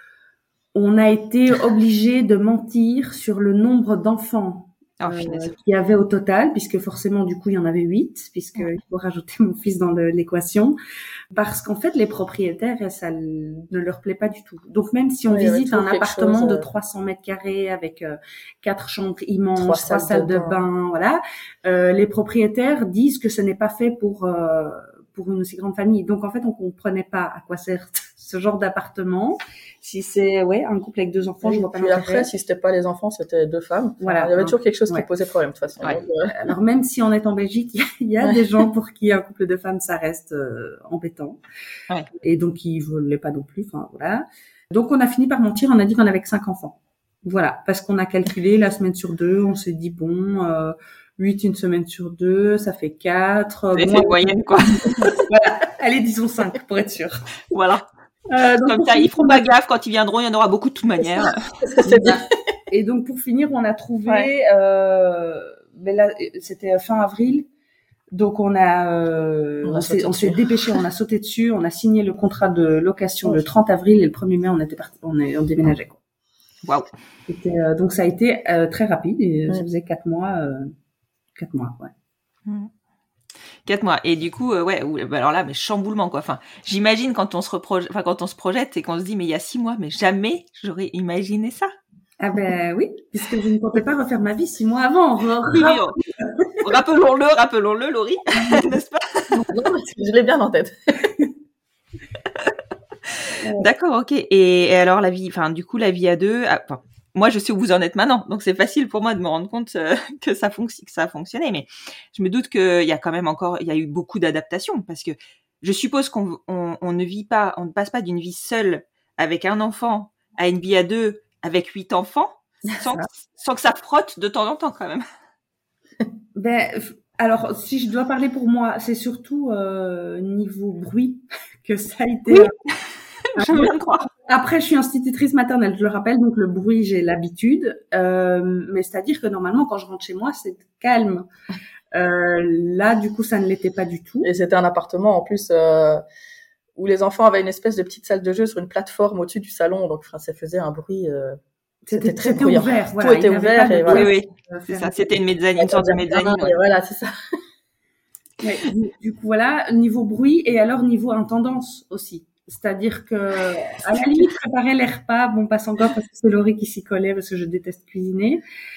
on a été obligé de mentir sur le nombre d'enfants oh, euh, qu'il y avait au total, puisque forcément, du coup, il y en avait huit, puisqu'il ouais. faut rajouter mon fils dans le, l'équation, parce qu'en fait, les propriétaires, ça ne leur plaît pas du tout. Donc, même si on oui, visite un appartement chose, de trois cents mètres carrés avec euh, quatre chambres immenses, trois, trois salles de bain, bain voilà, euh, les propriétaires disent que ce n'est pas fait pour... Euh, pour une aussi grande famille. Donc, en fait, on comprenait pas à quoi sert ce genre d'appartement. Si c'est, ouais, un couple avec deux enfants, oui, je vois pas l'intérêt. Puis après, si c'était pas les enfants, c'était deux femmes. Enfin, voilà. Il y avait toujours quelque chose ouais. qui posait problème, de toute façon. Ouais. Donc, euh... Alors, même si on est en Belgique, il y a ouais. des gens pour qui un couple de femmes, ça reste euh, embêtant. Ouais. Et donc, ils voulaient pas non plus. Enfin, voilà. Donc, on a fini par mentir. On a dit qu'on avait que cinq enfants. Voilà. Parce qu'on a calculé la semaine sur deux. On s'est dit, bon, euh, huit une semaine sur deux, ça fait quatre. C'est une moyenne, quoi. Voilà. Allez, disons cinq, pour être sûr. Voilà. Euh, donc Comme ça, ils feront pas gaffe, quand ils viendront, il y en aura beaucoup de toute manière. C'est bien. Et donc, pour finir, on a trouvé, ouais. euh, mais là, c'était fin avril. Donc, on a, euh, on, a on, s'est, on s'est dépêché, on a sauté dessus, on a signé le contrat de location okay. le trente avril et le premier mai, on était parti, on est, on déménageait, quoi. Waouh. C'était, euh, donc, ça a été euh, très rapide et ouais. ça faisait quatre mois, euh, quatre mois, ouais. Mmh. Quatre mois. Et du coup, euh, ouais, bah alors là, mais chamboulement, quoi. Enfin, j'imagine quand on se reproje... enfin, quand on se projette et qu'on se dit, mais il y a six mois, mais jamais j'aurais imaginé ça. Ah ben oui, puisque je ne comptais pas refaire ma vie six mois avant. Oui, oui, rappelons-le, rappelons-le, Laurie, n'est-ce pas? Je l'ai bien en tête. D'accord, ok. Et, et alors la vie, enfin, du coup, la vie à deux. Ah, enfin, moi, je sais où vous en êtes maintenant, donc c'est facile pour moi de me rendre compte euh, que ça fonctionne, que ça a fonctionné. Mais je me doute qu'il y a quand même encore, il y a eu beaucoup d'adaptations, parce que je suppose qu'on on, on ne vit pas, on ne passe pas d'une vie seule avec un enfant à une vie à deux avec huit enfants, sans, sans que ça frotte de temps en temps quand même. Ben, alors, si je dois parler pour moi, c'est surtout euh, niveau bruit que ça a été. Oui. Je viens de croire. Après, je suis institutrice maternelle, je le rappelle, donc le bruit, j'ai l'habitude. Euh, mais c'est-à-dire que normalement, quand je rentre chez moi, c'est calme. Euh, là, du coup, ça ne l'était pas du tout. Et c'était un appartement, en plus, euh, où les enfants avaient une espèce de petite salle de jeu sur une plateforme au-dessus du salon. Donc, enfin, ça faisait un bruit... Euh... C'était, c'était très c'était bruyant. ouvert. Tout Voilà, était ouvert. Et voilà. Oui, oui. C'est ça. C'était une mezzanine, une sorte de mezzanine. Ouais. Voilà, c'est ça. Ouais, du, du coup, voilà, niveau bruit et alors niveau intendance aussi. C'est-à-dire que, à la limite, préparer les repas, bon, passe encore parce que c'est Laurie qui s'y collait parce que je déteste cuisiner.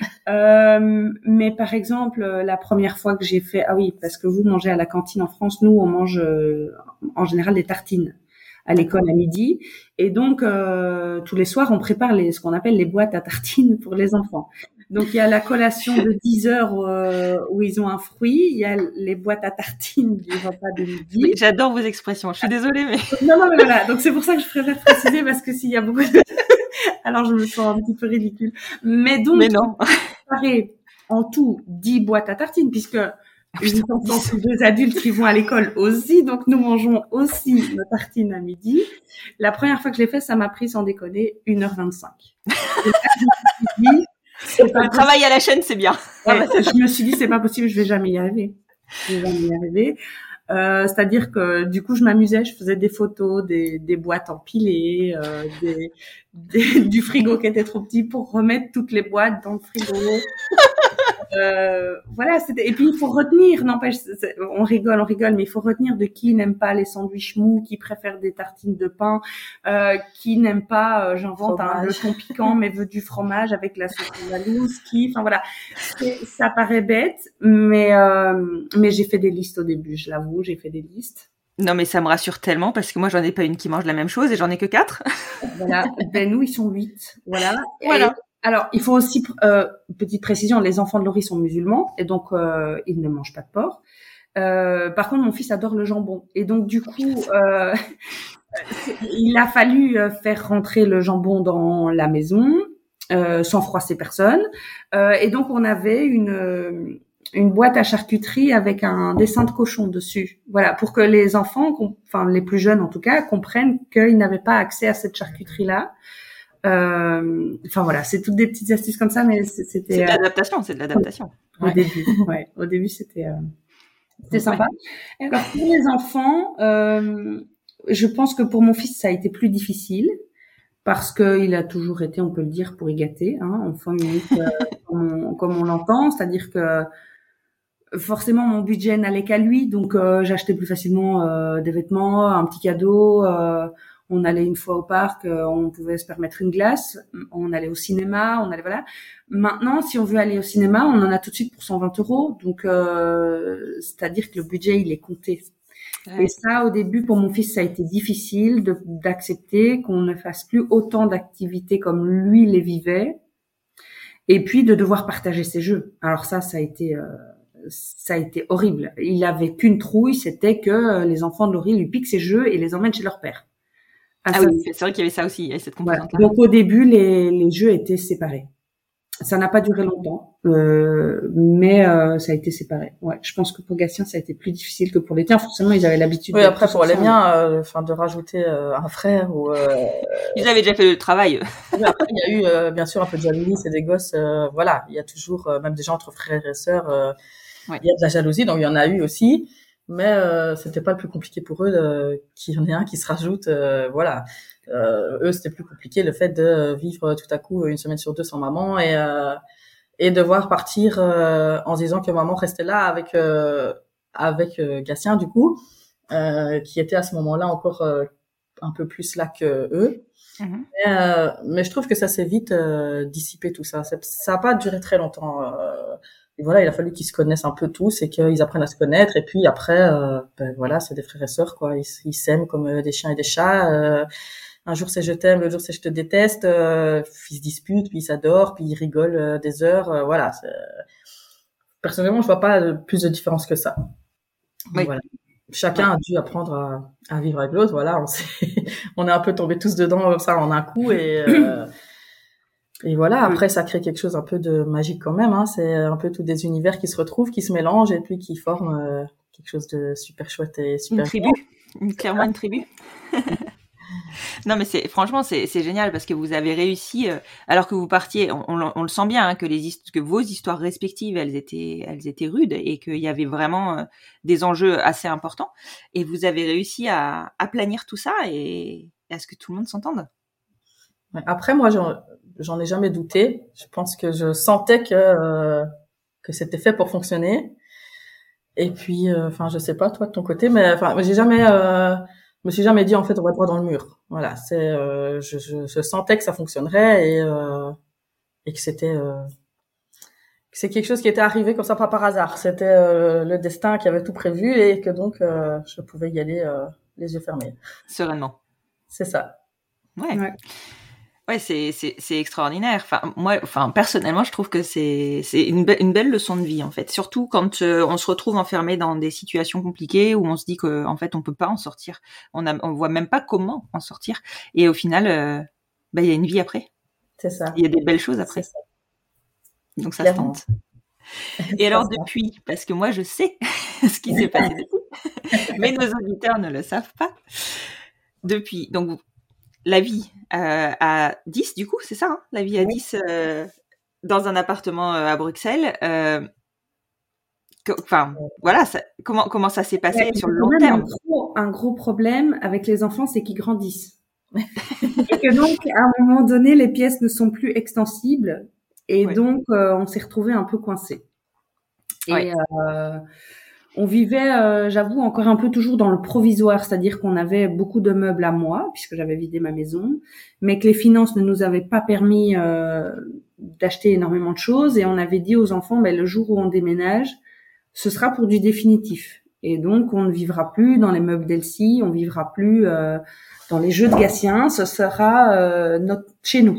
Euh, mais par exemple, la première fois que j'ai fait, ah oui, parce que vous mangez à la cantine en France, nous, on mange euh, en général des tartines à l'école à midi. Et donc, euh, tous les soirs, on prépare les, ce qu'on appelle les boîtes à tartines pour les enfants. Donc, il y a la collation de dix heures euh, où ils ont un fruit. Il y a les boîtes à tartines du repas de midi. Oui, j'adore vos expressions. Je suis désolée, mais... Non, non, mais voilà. Donc, c'est pour ça que je préfère préciser parce que s'il y a beaucoup de... Alors, je me sens un petit peu ridicule. Mais donc, mais non. préparer en tout dix boîtes à tartines puisque les enfants sont deux adultes qui vont à l'école aussi. Donc, nous mangeons aussi nos tartines à midi. La première fois que je l'ai fait, ça m'a pris, sans déconner, une heure vingt-cinq. Et là, je me suis dit, c'est pas le travail à la chaîne, c'est bien. Ouais, je me suis dit, c'est pas possible, je vais jamais y arriver. Je vais jamais y arriver. Euh, c'est-à-dire que du coup, je m'amusais, je faisais des photos, des, des boîtes empilées, euh, des, des, du frigo qui était trop petit pour remettre toutes les boîtes dans le frigo. Euh, voilà, c'était, et puis il faut retenir, n'empêche, on rigole, on rigole, mais il faut retenir de qui n'aime pas les sandwichs mous, qui préfère des tartines de pain, euh, qui n'aime pas, euh, j'invente un le thon piquant, mais veut du fromage avec la sauce loose, qui, enfin voilà, c'est, ça paraît bête, mais euh, mais j'ai fait des listes au début, je l'avoue, j'ai fait des listes. Non, mais ça me rassure tellement parce que moi, j'en ai pas une qui mange la même chose et j'en ai que quatre. Voilà, ben nous, ils sont huit, voilà. Voilà. Et, alors, il faut aussi, euh, petite précision, les enfants de Laurie sont musulmans et donc euh, ils ne mangent pas de porc. Euh, par contre, mon fils adore le jambon et donc du coup, euh, il a fallu faire rentrer le jambon dans la maison euh, sans froisser personne. Euh, et donc, on avait une une boîte à charcuterie avec un dessin de cochon dessus. Voilà, pour que les enfants, enfin les plus jeunes en tout cas, comprennent qu'ils n'avaient pas accès à cette charcuterie-là. Euh, enfin voilà, c'est toutes des petites astuces comme ça, mais c'était. C'est de l'adaptation, euh, c'est de l'adaptation. Au ouais. début, ouais, au début c'était, euh, c'était sympa. Ouais. Alors pour les enfants, euh, je pense que pour mon fils ça a été plus difficile parce que il a toujours été, on peut le dire, pour y gâter, hein, enfant unique euh, comme, on, comme on l'entend, c'est-à-dire que forcément mon budget n'allait qu'à lui, donc euh, j'achetais plus facilement euh, des vêtements, un petit cadeau. Euh, On allait une fois au parc, euh, on pouvait se permettre une glace. On allait au cinéma, on allait voilà. Maintenant, si on veut aller au cinéma, on en a tout de suite pour cent vingt euros. Donc, euh, c'est-à-dire que le budget il est compté. Ouais. Et ça, au début, pour mon fils, ça a été difficile de, d'accepter qu'on ne fasse plus autant d'activités comme lui les vivait, et puis de devoir partager ses jeux. Alors ça, ça a été euh, ça a été horrible. Il avait qu'une trouille, c'était que les enfants de Laurie lui piquent ses jeux et les emmènent chez leur père. Ah, ah oui, c'est vrai qu'il y avait ça aussi, il y avait cette composante-là. Ouais. Donc au début, les, les jeux étaient séparés. Ça n'a pas duré longtemps, euh, mais euh, ça a été séparé. Ouais, je pense que pour Gatien, ça a été plus difficile que pour les tiens. Forcément, ils avaient l'habitude. Oui, après pour les miens, enfin euh, de rajouter euh, un frère ou. Euh, ils avaient déjà fait le travail. Oui, après, il y a eu euh, bien sûr un peu de jalousie, c'est des gosses. Euh, voilà, il y a toujours euh, même déjà entre frères et sœurs, euh, ouais. Il y a de la jalousie, donc il y en a eu aussi. Mais euh, c'était pas le plus compliqué pour eux euh, qu'il y en ait un qui se rajoute. Euh, voilà, euh, eux c'était plus compliqué le fait de vivre tout à coup une semaine sur deux sans maman et euh, et devoir partir euh, en se disant que maman restait là avec euh, avec euh, Gatien du coup, euh, qui était à ce moment-là encore euh, un peu plus là que eux. Mmh. Mais, euh, mais je trouve que ça s'est vite euh, dissipé tout ça. Ça, ça a pas duré très longtemps. Euh, et voilà, il a fallu qu'ils se connaissent un peu tous et qu'ils apprennent à se connaître. Et puis après, euh, ben voilà, c'est des frères et sœurs quoi. Ils, ils s'aiment comme euh, des chiens et des chats. Euh, un jour c'est je t'aime, l'autre jour c'est je te déteste. Euh, ils se disputent, puis ils s'adorent, puis ils rigolent euh, des heures. Euh, voilà. C'est... Personnellement, je vois pas plus de différence que ça. Oui. Voilà. Chacun a dû apprendre à, à vivre avec l'autre. Voilà, on s'est, on est un peu tombés tous dedans comme ça en un coup et euh, et voilà. Après, ça crée quelque chose un peu de magique quand même. Hein. C'est un peu tous des univers qui se retrouvent, qui se mélangent et puis qui forment euh, quelque chose de super chouette et super. Une tribu, une, clairement une tribu. Non mais c'est franchement c'est c'est génial parce que vous avez réussi euh, alors que vous partiez on, on, on le sent bien hein, que les que vos histoires respectives elles étaient elles étaient rudes et qu'il y avait vraiment euh, des enjeux assez importants et vous avez réussi à aplanir tout ça et, et à ce que tout le monde s'entende. Après moi j'en j'en ai jamais douté, je pense que je sentais que euh, que c'était fait pour fonctionner et puis enfin euh, je sais pas toi de ton côté mais enfin j'ai jamais euh, je me suis jamais dit en fait on va droit dans le mur. Voilà, c'est euh, je, je, je sentais que ça fonctionnerait et euh, et que c'était euh, que c'est quelque chose qui était arrivé comme ça pas par hasard. C'était euh, le destin qui avait tout prévu et que donc euh, je pouvais y aller euh, les yeux fermés. Sereinement. C'est ça. Ouais. Ouais. Ouais, c'est c'est c'est extraordinaire. Enfin moi, enfin personnellement, je trouve que c'est c'est une be- une belle leçon de vie en fait. Surtout quand euh, on se retrouve enfermé dans des situations compliquées où on se dit que en fait on peut pas en sortir. On a on voit même pas comment en sortir. Et au final, euh, bah il y a une vie après. C'est ça. Il y a des belles choses après. C'est ça. Donc ça Clairement. se tente. Et alors depuis, parce que moi je sais ce qui s'est passé depuis, mais nos auditeurs ne le savent pas. Depuis, donc la vie euh, à dix, du coup, c'est ça, hein, la vie à oui. dix euh, dans un appartement euh, à Bruxelles. Enfin, euh, voilà, ça, comment comment ça s'est passé ouais, sur le long terme. Un gros, un gros problème avec les enfants, c'est qu'ils grandissent. Et que donc, à un moment donné, les pièces ne sont plus extensibles. Et ouais. donc, euh, on s'est retrouvés un peu coincés. Et ouais. euh, on vivait, euh, j'avoue, encore un peu toujours dans le provisoire, c'est-à-dire qu'on avait beaucoup de meubles à moi, puisque j'avais vidé ma maison, mais que les finances ne nous avaient pas permis euh, d'acheter énormément de choses. Et on avait dit aux enfants, ben, le jour où on déménage, ce sera pour du définitif. Et donc, on ne vivra plus dans les meubles d'Elsie, on vivra plus euh, dans les jeux de Gatien, ce sera euh, notre, chez nous.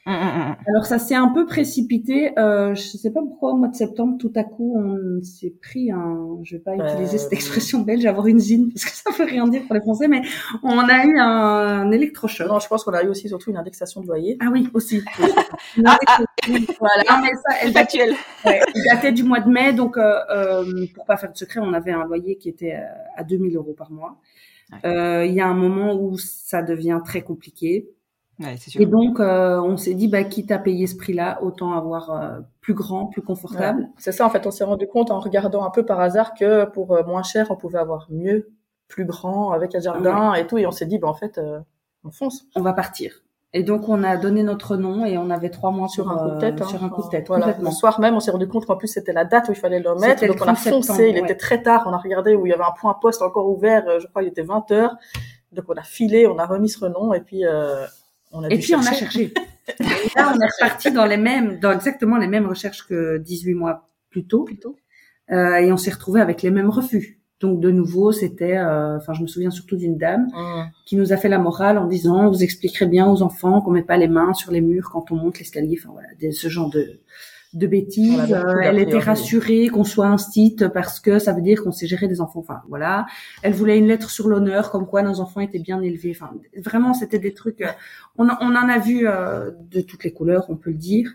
Alors ça s'est un peu précipité. Euh, je sais pas pourquoi au mois de septembre, tout à coup, on s'est pris un. Je vais pas euh... utiliser cette expression belge, avoir une zine parce que ça veut rien dire pour les Français, mais on a eu un, un électrochoc. Non, je pense qu'on a eu aussi surtout une indexation de loyer. Ah oui, aussi. ah, ah. Voilà. Non, mais ça, elle datait, ouais, elle datait du mois de mai, donc euh, euh, pour pas faire de secret, on avait un loyer qui était à deux mille euros par mois. Il euh, y a un moment où ça devient très compliqué. Ouais, c'est sûr. Et donc, euh, on s'est dit, bah, quitte à payer ce prix-là, autant avoir euh, plus grand, plus confortable. Ouais. C'est ça, en fait, on s'est rendu compte en regardant un peu par hasard que pour euh, moins cher, on pouvait avoir mieux, plus grand, avec un jardin ouais. et tout. Et on s'est dit, bah, en fait, euh, on fonce. On va partir. Et donc, on a donné notre nom et on avait trois mois sur pour, un coup de tête. Euh, hein, sur un coup de tête, voilà. complètement. Le soir même, on s'est rendu compte qu'en plus, c'était la date où il fallait le mettre. Donc, le on a foncé. septembre, il ouais. était très tard. On a regardé où il y avait un point poste encore ouvert. Je crois qu'il était vingt heures. Donc, on a filé, on a remis ce nom et puis... Euh, On a et puis chercher. on a cherché. Et là, on est reparti dans les mêmes, dans exactement les mêmes recherches que dix-huit mois plus tôt. Plus tôt. Euh, et on s'est retrouvé avec les mêmes refus. Donc de nouveau, c'était, euh, enfin, je me souviens surtout d'une dame mmh. qui nous a fait la morale en disant, vous expliquerez bien aux enfants qu'on met pas les mains sur les murs quand on monte l'escalier. Enfin voilà, des, ce genre de de bêtises. Euh, elle était rassurée qu'on soit un site parce que ça veut dire qu'on sait gérer des enfants. Enfin voilà. Elle voulait une lettre sur l'honneur comme quoi nos enfants étaient bien élevés. Enfin vraiment, c'était des trucs. Euh, on, on en a vu euh, de toutes les couleurs, on peut le dire.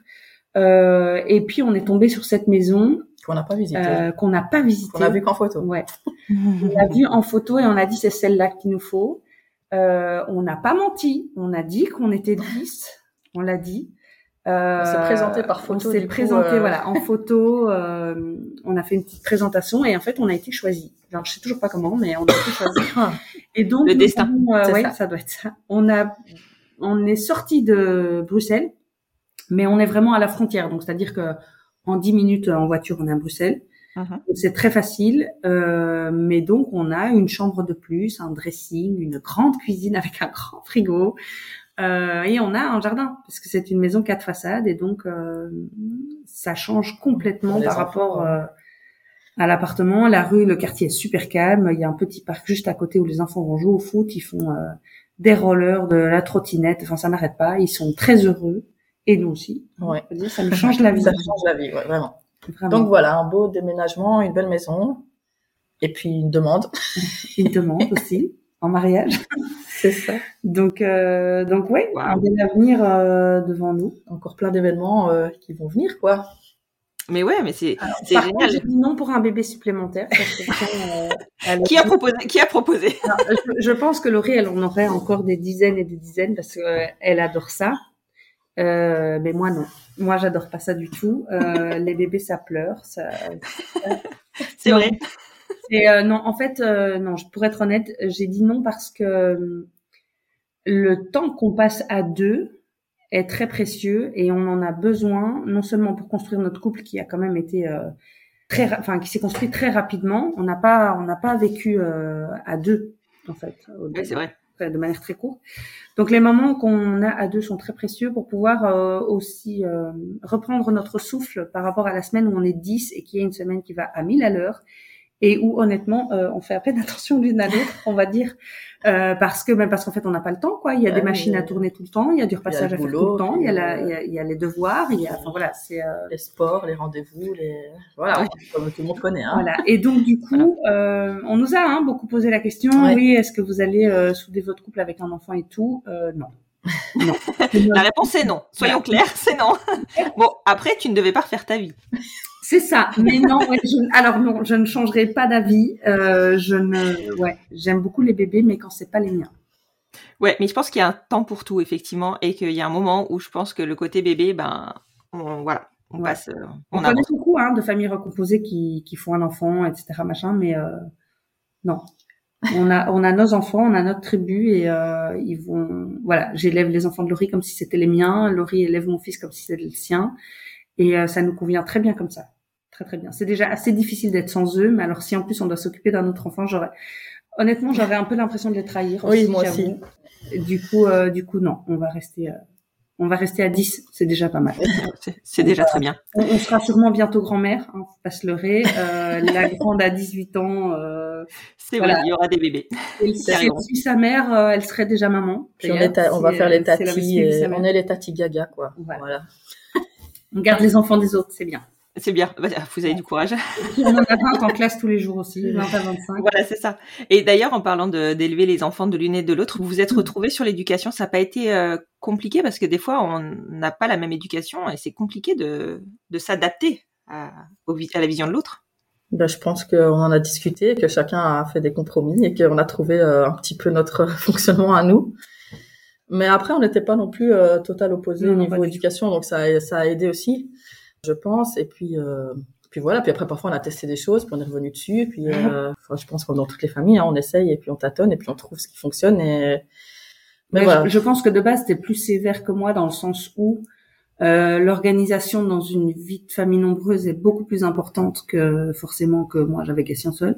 Euh, et puis on est tombé sur cette maison qu'on n'a pas visitée. Euh, qu'on n'a pas visitée. Qu'on a vu qu'en photo. Ouais. On l'a vu en photo et on a dit c'est celle-là qu'il nous faut. Euh, on n'a pas menti. On a dit qu'on était dix. On l'a dit. Euh, on s'est présenté par photo. On s'est présenté, coup, euh... voilà, en photo. Euh, on a fait une petite présentation et en fait, on a été choisis. Alors, je sais toujours pas comment, mais on a été choisis. Et donc, le destin. Euh, ouais, ça. ça doit être ça. On a, on est sorti de Bruxelles, mais on est vraiment à la frontière. Donc, c'est-à-dire que en dix minutes en voiture, on est à Bruxelles. Uh-huh. Donc, c'est très facile, euh, mais donc on a une chambre de plus, un dressing, une grande cuisine avec un grand frigo, euh, et on a un jardin parce que c'est une maison quatre façades et donc euh, ça change complètement par enfants, rapport euh, à l'appartement. La rue, le quartier est super calme. Il y a un petit parc juste à côté où les enfants vont jouer au foot. Ils font euh, des rollers, de la trottinette. Enfin, ça n'arrête pas. Ils sont très heureux et nous aussi. Ouais. On peut dire, ça nous change la vie. Ça change la vie, ouais, vraiment. Vraiment. Donc voilà, un beau déménagement, une belle maison, et puis une demande. Une demande aussi, en mariage. C'est ça. Donc, euh, donc ouais, wow. Un bel avenir euh, devant nous. Encore plein d'événements euh, qui vont venir, quoi. Mais ouais, mais c'est, Alors, c'est par génial. Contre, j'ai dit non pour un bébé supplémentaire. Parce que, euh, qui a proposé, qui a proposé? Alors, je, je pense que Laurie, elle en aurait encore des dizaines et des dizaines parce qu'elle euh, adore ça. Euh, mais moi non, moi j'adore pas ça du tout. Euh, les bébés ça pleure, ça. C'est non. vrai. Et euh, non, en fait euh, non. Pour être honnête, j'ai dit non parce que euh, le temps qu'on passe à deux est très précieux et on en a besoin non seulement pour construire notre couple qui a quand même été euh, très, enfin qui s'est construit très rapidement. On n'a pas, on n'a pas vécu euh, à deux en fait. Oui, c'est vrai. De manière très courte. Donc les moments qu'on a à deux sont très précieux pour pouvoir euh, aussi euh, reprendre notre souffle par rapport à la semaine où on est dix et qu'il y a une semaine qui va à mille à l'heure et où honnêtement euh, on fait à peine attention l'une à l'autre, on va dire, euh, parce que même parce qu'en fait on n'a pas le temps quoi. Il y a ouais, des machines à tourner tout le temps, il y a du repassage à faire tout le temps, il y a la, il y a, il y a les devoirs, il y a, enfin voilà, c'est euh... les sports, les rendez-vous, les voilà, ouais. Comme tout le monde connaît. Hein. Voilà. Et donc du coup, euh, on nous a hein, beaucoup posé la question, ouais. Oui, est-ce que vous allez euh, souder votre couple avec un enfant et tout euh, Non. Non. La réponse est non. Soyons clairs, c'est non. Bon, après, tu ne devais pas refaire ta vie. C'est ça. Mais non, ouais, je, alors non, je ne changerai pas d'avis. Euh, je ne, ouais, j'aime beaucoup les bébés, mais quand c'est pas les miens. Ouais, mais je pense qu'il y a un temps pour tout, effectivement, et qu'il y a un moment où je pense que le côté bébé, ben, on, voilà, on ouais. passe, euh, on, on connaît beaucoup, hein, de familles recomposées qui, qui font un enfant, et cetera, machin, mais euh, non. On a, on a nos enfants, on a notre tribu et euh, ils vont, voilà, j'élève les enfants de Laurie comme si c'était les miens, Laurie élève mon fils comme si c'était le sien et euh, ça nous convient très bien comme ça, très très bien. C'est déjà assez difficile d'être sans eux, mais alors si en plus on doit s'occuper d'un autre enfant, j'aurais, honnêtement, j'aurais un peu l'impression de les trahir. Oui, aussi, moi j'avoue. aussi. Du coup, euh, du coup, non, on va rester. Euh, On va rester à dix, c'est déjà pas mal. C'est, c'est déjà très bien. On, on sera sûrement bientôt grand-mère, hein, faut pas se leurrer. Euh, la grande a dix-huit ans. Euh, c'est voilà. Vrai, il y aura des bébés. Et si elle suit sa mère, euh, elle serait déjà maman. Puis on, est ta- on va faire les tatis, et on est les tatis gaga, quoi. Voilà. voilà. On garde les enfants des autres, c'est bien. C'est bien, vous avez du courage. Et on en a vingt en classe tous les jours aussi, vingt à vingt-cinq. Voilà, c'est ça. Et d'ailleurs, en parlant de, d'élever les enfants de l'une et de l'autre, vous vous êtes retrouvés sur l'éducation, ça n'a pas été euh, compliqué parce que des fois, on n'a pas la même éducation et c'est compliqué de, de s'adapter à, à la vision de l'autre. Ben, je pense qu'on en a discuté, que chacun a fait des compromis et qu'on a trouvé euh, un petit peu notre fonctionnement à nous. Mais après, on n'était pas non plus euh, total opposé au niveau éducation, donc ça a, ça a aidé aussi. Je pense, et puis euh, puis voilà, puis après parfois on a testé des choses, puis on est revenu dessus, puis euh, enfin, je pense que dans toutes les familles, hein, on essaye et puis on tâtonne et puis on trouve ce qui fonctionne. Et mais, mais voilà. je, je pense que de base t'es plus sévère que moi dans le sens où euh, l'organisation dans une vie de famille nombreuse est beaucoup plus importante que forcément que moi j'avais Gatien seul.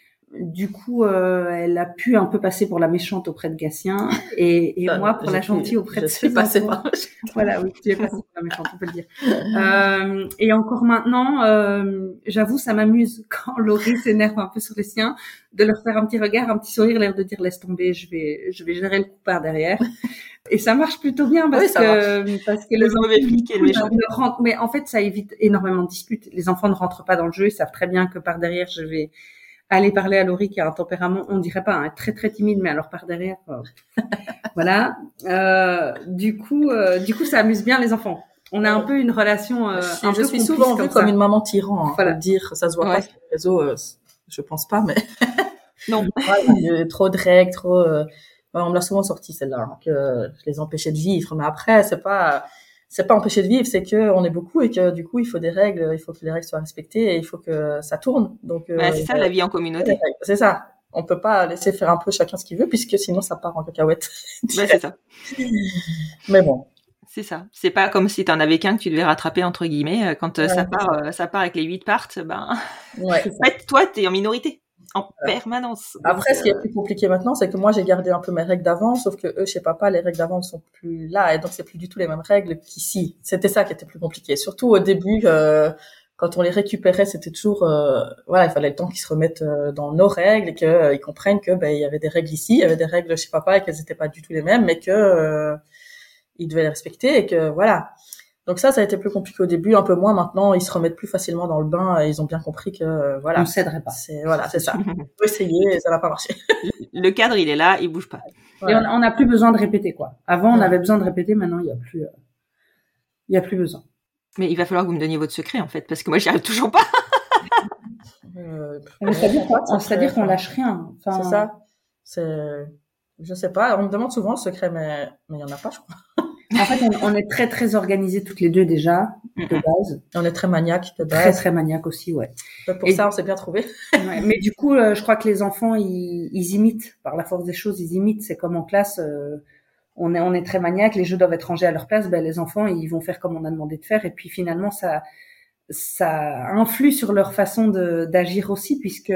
Du coup, euh, elle a pu un peu passer pour la méchante auprès de Gatien et, et ça, moi pour la gentille auprès je de ses passée enfants. Par... Voilà, oui, tu es passée pour la méchante, on peut le dire. Euh, et encore maintenant, euh, j'avoue, ça m'amuse quand Laurie s'énerve un peu sur les siens, de leur faire un petit regard, un petit sourire, l'air de dire laisse tomber, je vais, je vais gérer le coup par derrière. Et ça marche plutôt bien parce oui, que marche. parce que les mauvais flics et le méchant. Rentrent, mais en fait, ça évite énormément de disputes. Les enfants ne rentrent pas dans le jeu, ils savent très bien que par derrière, je vais aller parler à Laurie qui a un tempérament, on dirait pas, hein, très très timide, mais alors par derrière, euh, voilà. Euh, du coup, euh, du coup, ça amuse bien les enfants. On a un peu une relation. Euh, je, un je peu suis souvent vue comme, comme une maman tyran. Hein, voilà. Dire, ça se voit ouais. pas sur les réseaux, euh, je pense pas, mais non. Voilà, trop de règles, trop. Euh... Ouais, on me l'a souvent sorti celle-là, hein, que je les empêchais de vivre. Mais après, c'est pas. C'est pas empêcher de vivre, c'est que on est beaucoup et que du coup il faut des règles, il faut que les règles soient respectées et il faut que ça tourne. Donc euh, ouais, c'est ça euh, la vie en communauté. C'est ça. On peut pas laisser faire un peu chacun ce qu'il veut puisque sinon ça part en cacahuète. Ouais, c'est ça. Mais bon. c'est ça. C'est pas comme si t'en avais qu'un que tu devais rattraper entre guillemets. Quand euh, Ouais, ça part, euh, ça part avec les huit parts, ben Ouais. en fait, toi, t'es en minorité en Ouais. permanence. Après, Donc, ce qui est euh, plus compliqué maintenant, c'est que moi, j'ai gardé un peu mes règles d'avant, sauf que eux, chez papa, les règles d'avant ne sont plus là, et donc c'est plus du tout les mêmes règles qu'ici. C'était ça qui était plus compliqué. Surtout au début, euh, quand on les récupérait, c'était toujours, euh, voilà, il fallait le temps qu'ils se remettent euh, dans nos règles et qu'ils euh, comprennent que, ben, il y avait des règles ici, il y avait des règles chez papa et qu'elles n'étaient pas du tout les mêmes, mais que euh, ils devaient les respecter et que, voilà. Donc ça, ça a été plus compliqué au début, un peu moins maintenant. Ils se remettent plus facilement dans le bain et ils ont bien compris que, euh, voilà. On céderait pas. C'est, voilà, c'est ça. Il faut essayer et ça n'a pas marché. le cadre, il est là, il bouge pas. Et on n'a plus besoin de répéter, quoi. Avant, on Ouais. avait besoin de répéter, maintenant, il y a plus, euh, il y a plus besoin. Mais il va falloir que vous me donniez votre secret en fait, parce que moi, j'y arrive toujours pas. Euh, Mais c'est-à-dire qu'on, ça c'est-à-dire serait- qu'on lâche rien. Enfin, C'est ça. C'est, je sais pas. On me demande souvent le secret, mais mais il y en a pas, je crois. En fait, on, on est très, très organisés toutes les deux déjà, de base. On est très maniaque de Très, base. très maniaque aussi, ouais. Pour Et- ça, on s'est bien trouvé. Ouais, mais du coup, euh, je crois que les enfants, ils, ils imitent. Par la force des choses, ils imitent. C'est comme en classe, euh, on est, on est très maniaque. Les jeux doivent être rangés à leur place. Ben, les enfants, ils vont faire comme on a demandé de faire. Et puis finalement, ça, ça influe sur leur façon de, d'agir aussi, puisque,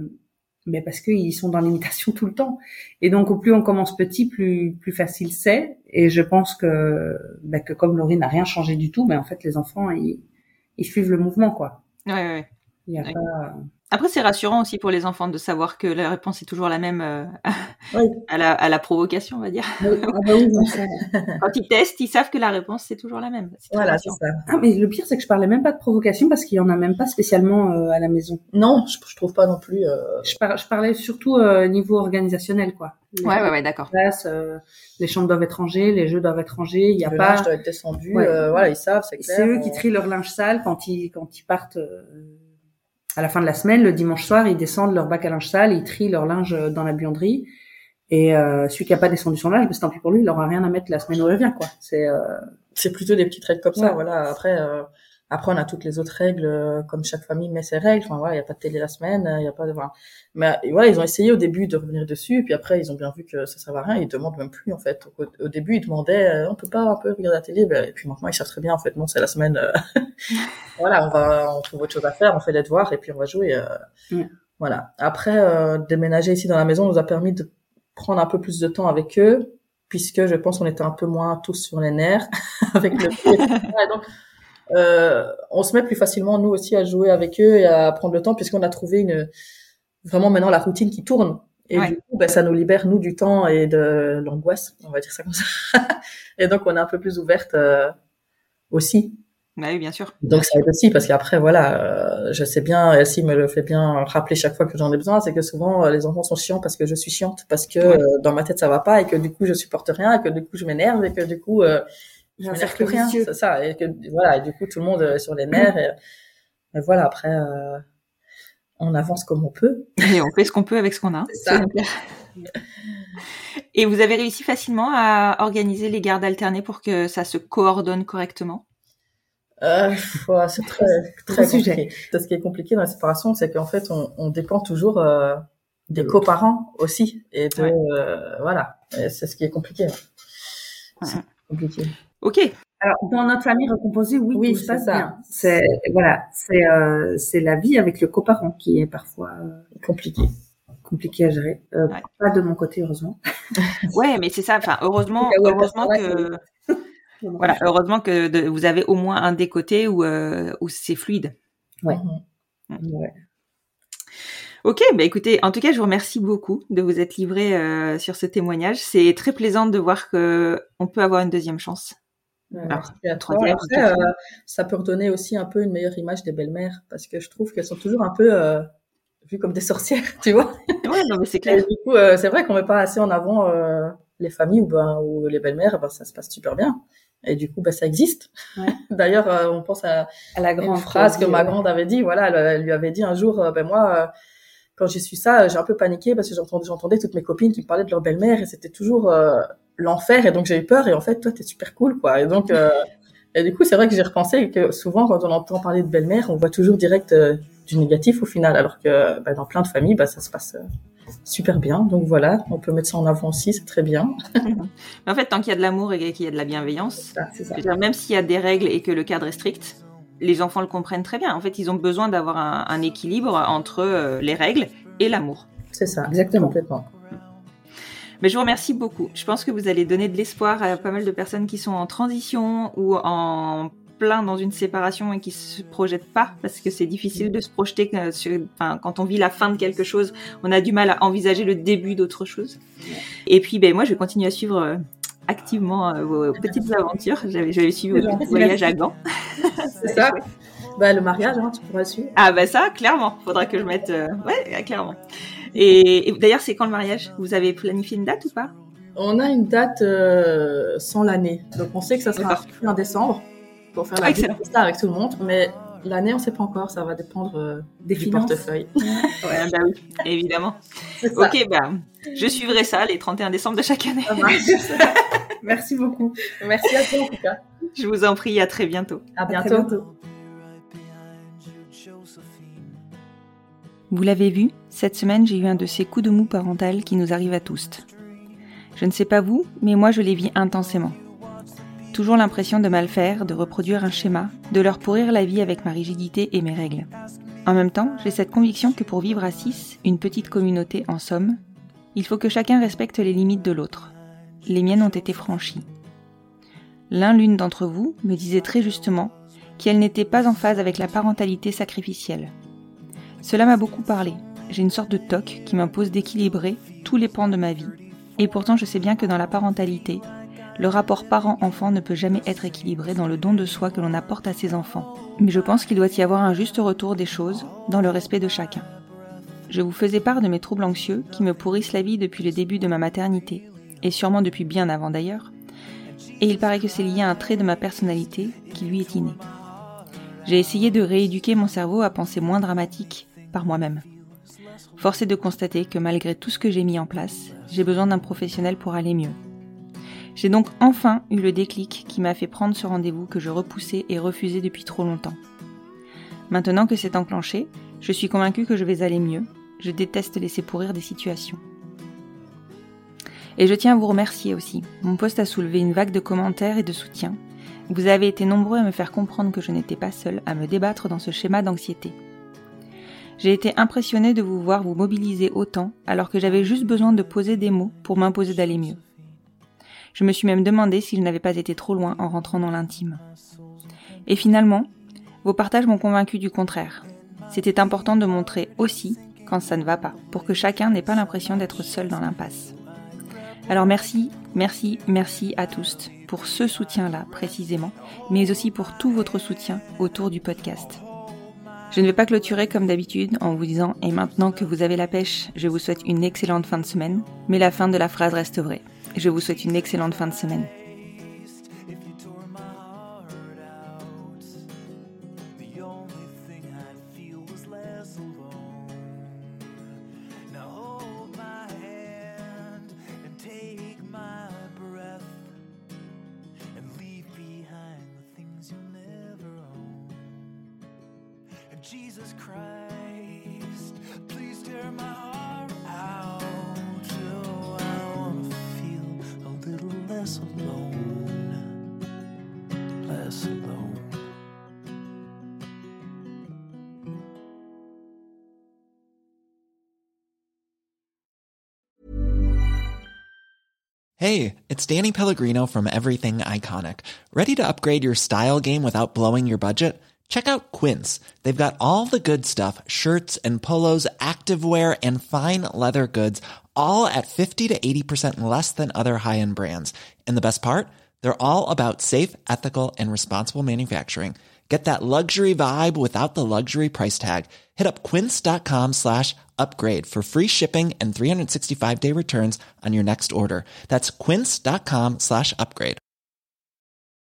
mais parce qu'ils sont dans l'imitation tout le temps. Et donc, au plus on commence petit, plus, plus facile c'est. Et je pense que, ben, que comme Laurie n'a rien changé du tout, ben, en fait, les enfants, ils, ils suivent le mouvement, quoi. Ouais, ouais, ouais. Il y a Ouais. pas, Après, c'est rassurant aussi pour les enfants de savoir que la réponse est toujours la même euh, Oui. à, la, à la provocation, on va dire. ah bah oui, non, ça- Quand ils testent, ils savent que la réponse, c'est toujours la même. C'est très Voilà, c'est rassurant. ça. Ah, mais le pire, c'est que je parlais même pas de provocation parce qu'il y en a même pas spécialement euh, à la maison. Non, je, je trouve pas non plus. Euh... Je, par- je parlais surtout euh, niveau organisationnel, quoi. Les Ouais, ouais, ouais, d'accord. places, euh, les chambres doivent être rangées, les jeux doivent être rangés. Il y a le pas. linge doit être descendu. Ouais. Euh, voilà, ils savent, c'est clair. C'est eux qui On- trient leur linge sale quand ils quand ils partent euh, à la fin de la semaine. Le dimanche soir, ils descendent leur bac à linge sale, ils trient leur linge dans la buanderie. Et euh, celui qui a pas descendu son linge, ben, c'est tant pis pour lui, il aura rien à mettre la semaine où il revient, quoi. C'est euh, C'est plutôt des petites règles comme ça. Ouais. Voilà. Après, euh, après, on a toutes les autres règles, euh, comme chaque famille met ses règles. Enfin, voilà, il y a pas de télé la semaine, il y a pas de. Enfin, mais et voilà, ils ont essayé au début de revenir dessus, et puis après, ils ont bien vu que ça servait à rien. Ils demandent même plus en fait. Au, au début, ils demandaient, euh, on peut pas un peu regarder la télé, ben, et puis maintenant, ils savent très bien. En fait, non, c'est la semaine. euh, voilà, on va, on trouve autre chose à faire, on fait les devoirs, et puis on va jouer. Euh, Mm. Voilà. Après, euh, déménager ici dans la maison nous a permis de prendre un peu plus de temps avec eux, puisque je pense qu'on était un peu moins tous sur les nerfs avec le et donc euh, on se met plus facilement nous aussi à jouer avec eux et à prendre le temps, puisqu'on a trouvé une vraiment maintenant la routine qui tourne, et Ouais. du coup ben, ça nous libère nous du temps et de l'angoisse, on va dire ça comme ça. Et donc on est un peu plus ouverte euh, aussi. Bah oui, bien sûr. Donc ça aide aussi, parce qu'après voilà, euh, je sais bien, Elsie me le fait bien rappeler chaque fois que j'en ai besoin, c'est que souvent euh, les enfants sont chiants parce que je suis chiante, parce que Ouais. euh, dans ma tête ça va pas, et que du coup je supporte rien, et que du coup je m'énerve, et que du coup euh, je Un m'énerve cercle plus rien, vicieux. c'est ça, et que voilà, et du coup tout le monde est sur les nerfs, et, et voilà, après euh, on avance comme on peut. Et on fait ce qu'on peut avec ce qu'on a. C'est ça. Soyons clairs. Et vous avez réussi facilement à organiser les gardes alternés pour que ça se coordonne correctement? Euh, ouais, c'est très, très Gros sujet. compliqué. Ce qui est compliqué dans la séparation, c'est qu'en fait, on, on dépend toujours euh, des coparents aussi, et de Ouais. euh, voilà, et c'est ce qui est compliqué. C'est Mhm. compliqué. Ok. Alors, dans notre famille recomposée, oui, Oui, tout se c'est passe ça. bien. C'est, voilà, c'est, euh, c'est la vie avec le coparent qui est parfois euh, Compliqué. compliqué à gérer. Euh, Ouais. Pas de mon côté, heureusement. Ouais, mais c'est ça. Enfin, heureusement, Ouais, ouais, heureusement ouais, que, voilà, heureusement que de- vous avez au moins un des côtés où, euh, où c'est fluide. Ouais. Mhm. Ouais. Ok, bah écoutez, en tout cas, je vous remercie beaucoup de vous être livré euh, sur ce témoignage. C'est très plaisant de voir que on peut avoir une deuxième chance. Ouais, Alors, merci à toi. troisième, Après, quatrième. euh, ça peut redonner aussi un peu une meilleure image des belles-mères, parce que je trouve qu'elles sont toujours un peu euh, vues comme des sorcières, tu vois. Ouais, non, mais c'est Et clair. du coup, euh, c'est vrai qu'on met pas assez en avant euh, les familles où, ben, où les belles-mères, ben, ça se passe super bien. Et du coup, ben, ça existe. Ouais. D'ailleurs, euh, on pense à À la une grande phrase que dit, ma euh, grande avait dit. Voilà, elle, elle lui avait dit un jour, euh, ben moi, euh, quand j'ai su ça, j'ai un peu paniqué parce que j'entendais, j'entendais toutes mes copines qui me parlaient de leur belle-mère, et c'était toujours euh, l'enfer. Et donc j'ai eu peur. Et en fait, toi, t'es super cool, quoi. Et donc, euh, et du coup, c'est vrai que j'ai repensé que souvent, quand on entend parler de belle-mère, on voit toujours direct euh, du négatif au final, alors que ben, dans plein de familles, ben, ça se passe, euh, super bien. Donc voilà, on peut mettre ça en avant aussi, c'est très bien. Mais en fait, tant qu'il y a de l'amour et qu'il y a de la bienveillance, Ah, c'est ça. je veux dire, même s'il y a des règles et que le cadre est strict, les enfants le comprennent très bien. En fait, ils ont besoin d'avoir un, un équilibre entre euh, les règles et l'amour. C'est ça, Exactement. complètement. Mais je vous remercie beaucoup. Je pense que vous allez donner de l'espoir à pas mal de personnes qui sont en transition ou en plein dans une séparation et qui se projettent pas, parce que c'est difficile de se projeter sur, enfin, quand on vit la fin de quelque chose, on a du mal à envisager le début d'autre chose. Et puis, ben, moi, je vais continuer à suivre euh, activement euh, vos petites aventures. J'avais, j'avais suivi votre voyage à Gand. C'est ça. Bah, le mariage, hein, tu pourras suivre. Ah, bah, ça, clairement. Faudra que je mette, euh... ouais, clairement. Et, et d'ailleurs, c'est quand le mariage? Vous avez planifié une date ou pas? On a une date euh, sans l'année. Donc, on sait que ça sera en décembre pour faire la ah, visite avec tout le monde. Mais l'année, on ne sait pas encore. Ça va dépendre euh, des du finances. portefeuille. Ouais, bah oui, évidemment. Ok, bah, je suivrai ça les trente et un décembre de chaque année. Merci beaucoup. Merci à toi, en tout cas. Je vous en prie, à très bientôt. À bientôt. À très bientôt. Vous l'avez vu, cette semaine, j'ai eu un de ces coups de mou parental qui nous arrivent à tous. Je ne sais pas vous, mais moi je les vis intensément. Toujours l'impression de mal faire, de reproduire un schéma, de leur pourrir la vie avec ma rigidité et mes règles. En même temps, j'ai cette conviction que pour vivre à six, une petite communauté en somme, il faut que chacun respecte les limites de l'autre. Les miennes ont été franchies. L'un l'une d'entre vous me disait très justement qu'elle n'était pas en phase avec la parentalité sacrificielle. Cela m'a beaucoup parlé. J'ai une sorte de toc qui m'impose d'équilibrer tous les pans de ma vie. Et pourtant, je sais bien que dans la parentalité, le rapport parent-enfant ne peut jamais être équilibré dans le don de soi que l'on apporte à ses enfants. Mais je pense qu'il doit y avoir un juste retour des choses, dans le respect de chacun. Je vous faisais part de mes troubles anxieux qui me pourrissent la vie depuis le début de ma maternité, et sûrement depuis bien avant d'ailleurs, et il paraît que c'est lié à un trait de ma personnalité qui lui est inné. J'ai essayé de rééduquer mon cerveau à penser moins dramatique, par moi-même. Force est de constater que malgré tout ce que j'ai mis en place, j'ai besoin d'un professionnel pour aller mieux. J'ai donc enfin eu le déclic qui m'a fait prendre ce rendez-vous que je repoussais et refusais depuis trop longtemps. Maintenant que c'est enclenché, je suis convaincue que je vais aller mieux. Je déteste laisser pourrir des situations. Et je tiens à vous remercier aussi. Mon post a soulevé une vague de commentaires et de soutien. Vous avez été nombreux à me faire comprendre que je n'étais pas seule à me débattre dans ce schéma d'anxiété. J'ai été impressionnée de vous voir vous mobiliser autant alors que j'avais juste besoin de poser des mots pour m'imposer d'aller mieux. Je me suis même demandé si je n'avais pas été trop loin en rentrant dans l'intime. Et finalement, vos partages m'ont convaincue du contraire. C'était important de montrer aussi quand ça ne va pas, pour que chacun n'ait pas l'impression d'être seul dans l'impasse. Alors merci, merci, merci à tous pour ce soutien-là précisément, mais aussi pour tout votre soutien autour du podcast. Je ne vais pas clôturer comme d'habitude en vous disant « Et maintenant que vous avez la pêche, je vous souhaite une excellente fin de semaine », mais la fin de la phrase reste vraie. Je vous souhaite une excellente fin de semaine. Jesus Christ, please tear my heart out. Oh, I wanna feel a little less alone, less alone. Hey, it's Danny Pellegrino from Everything Iconic. Ready to upgrade your style game without blowing your budget? Check out Quince. They've got all the good stuff, shirts and polos, activewear, and fine leather goods, all at fifty to eighty percent less than other high-end brands. And the best part? They're all about safe, ethical, and responsible manufacturing. Get that luxury vibe without the luxury price tag. Hit up quince.com slash upgrade for free shipping and three sixty-five day returns on your next order. That's quince.com slash upgrade.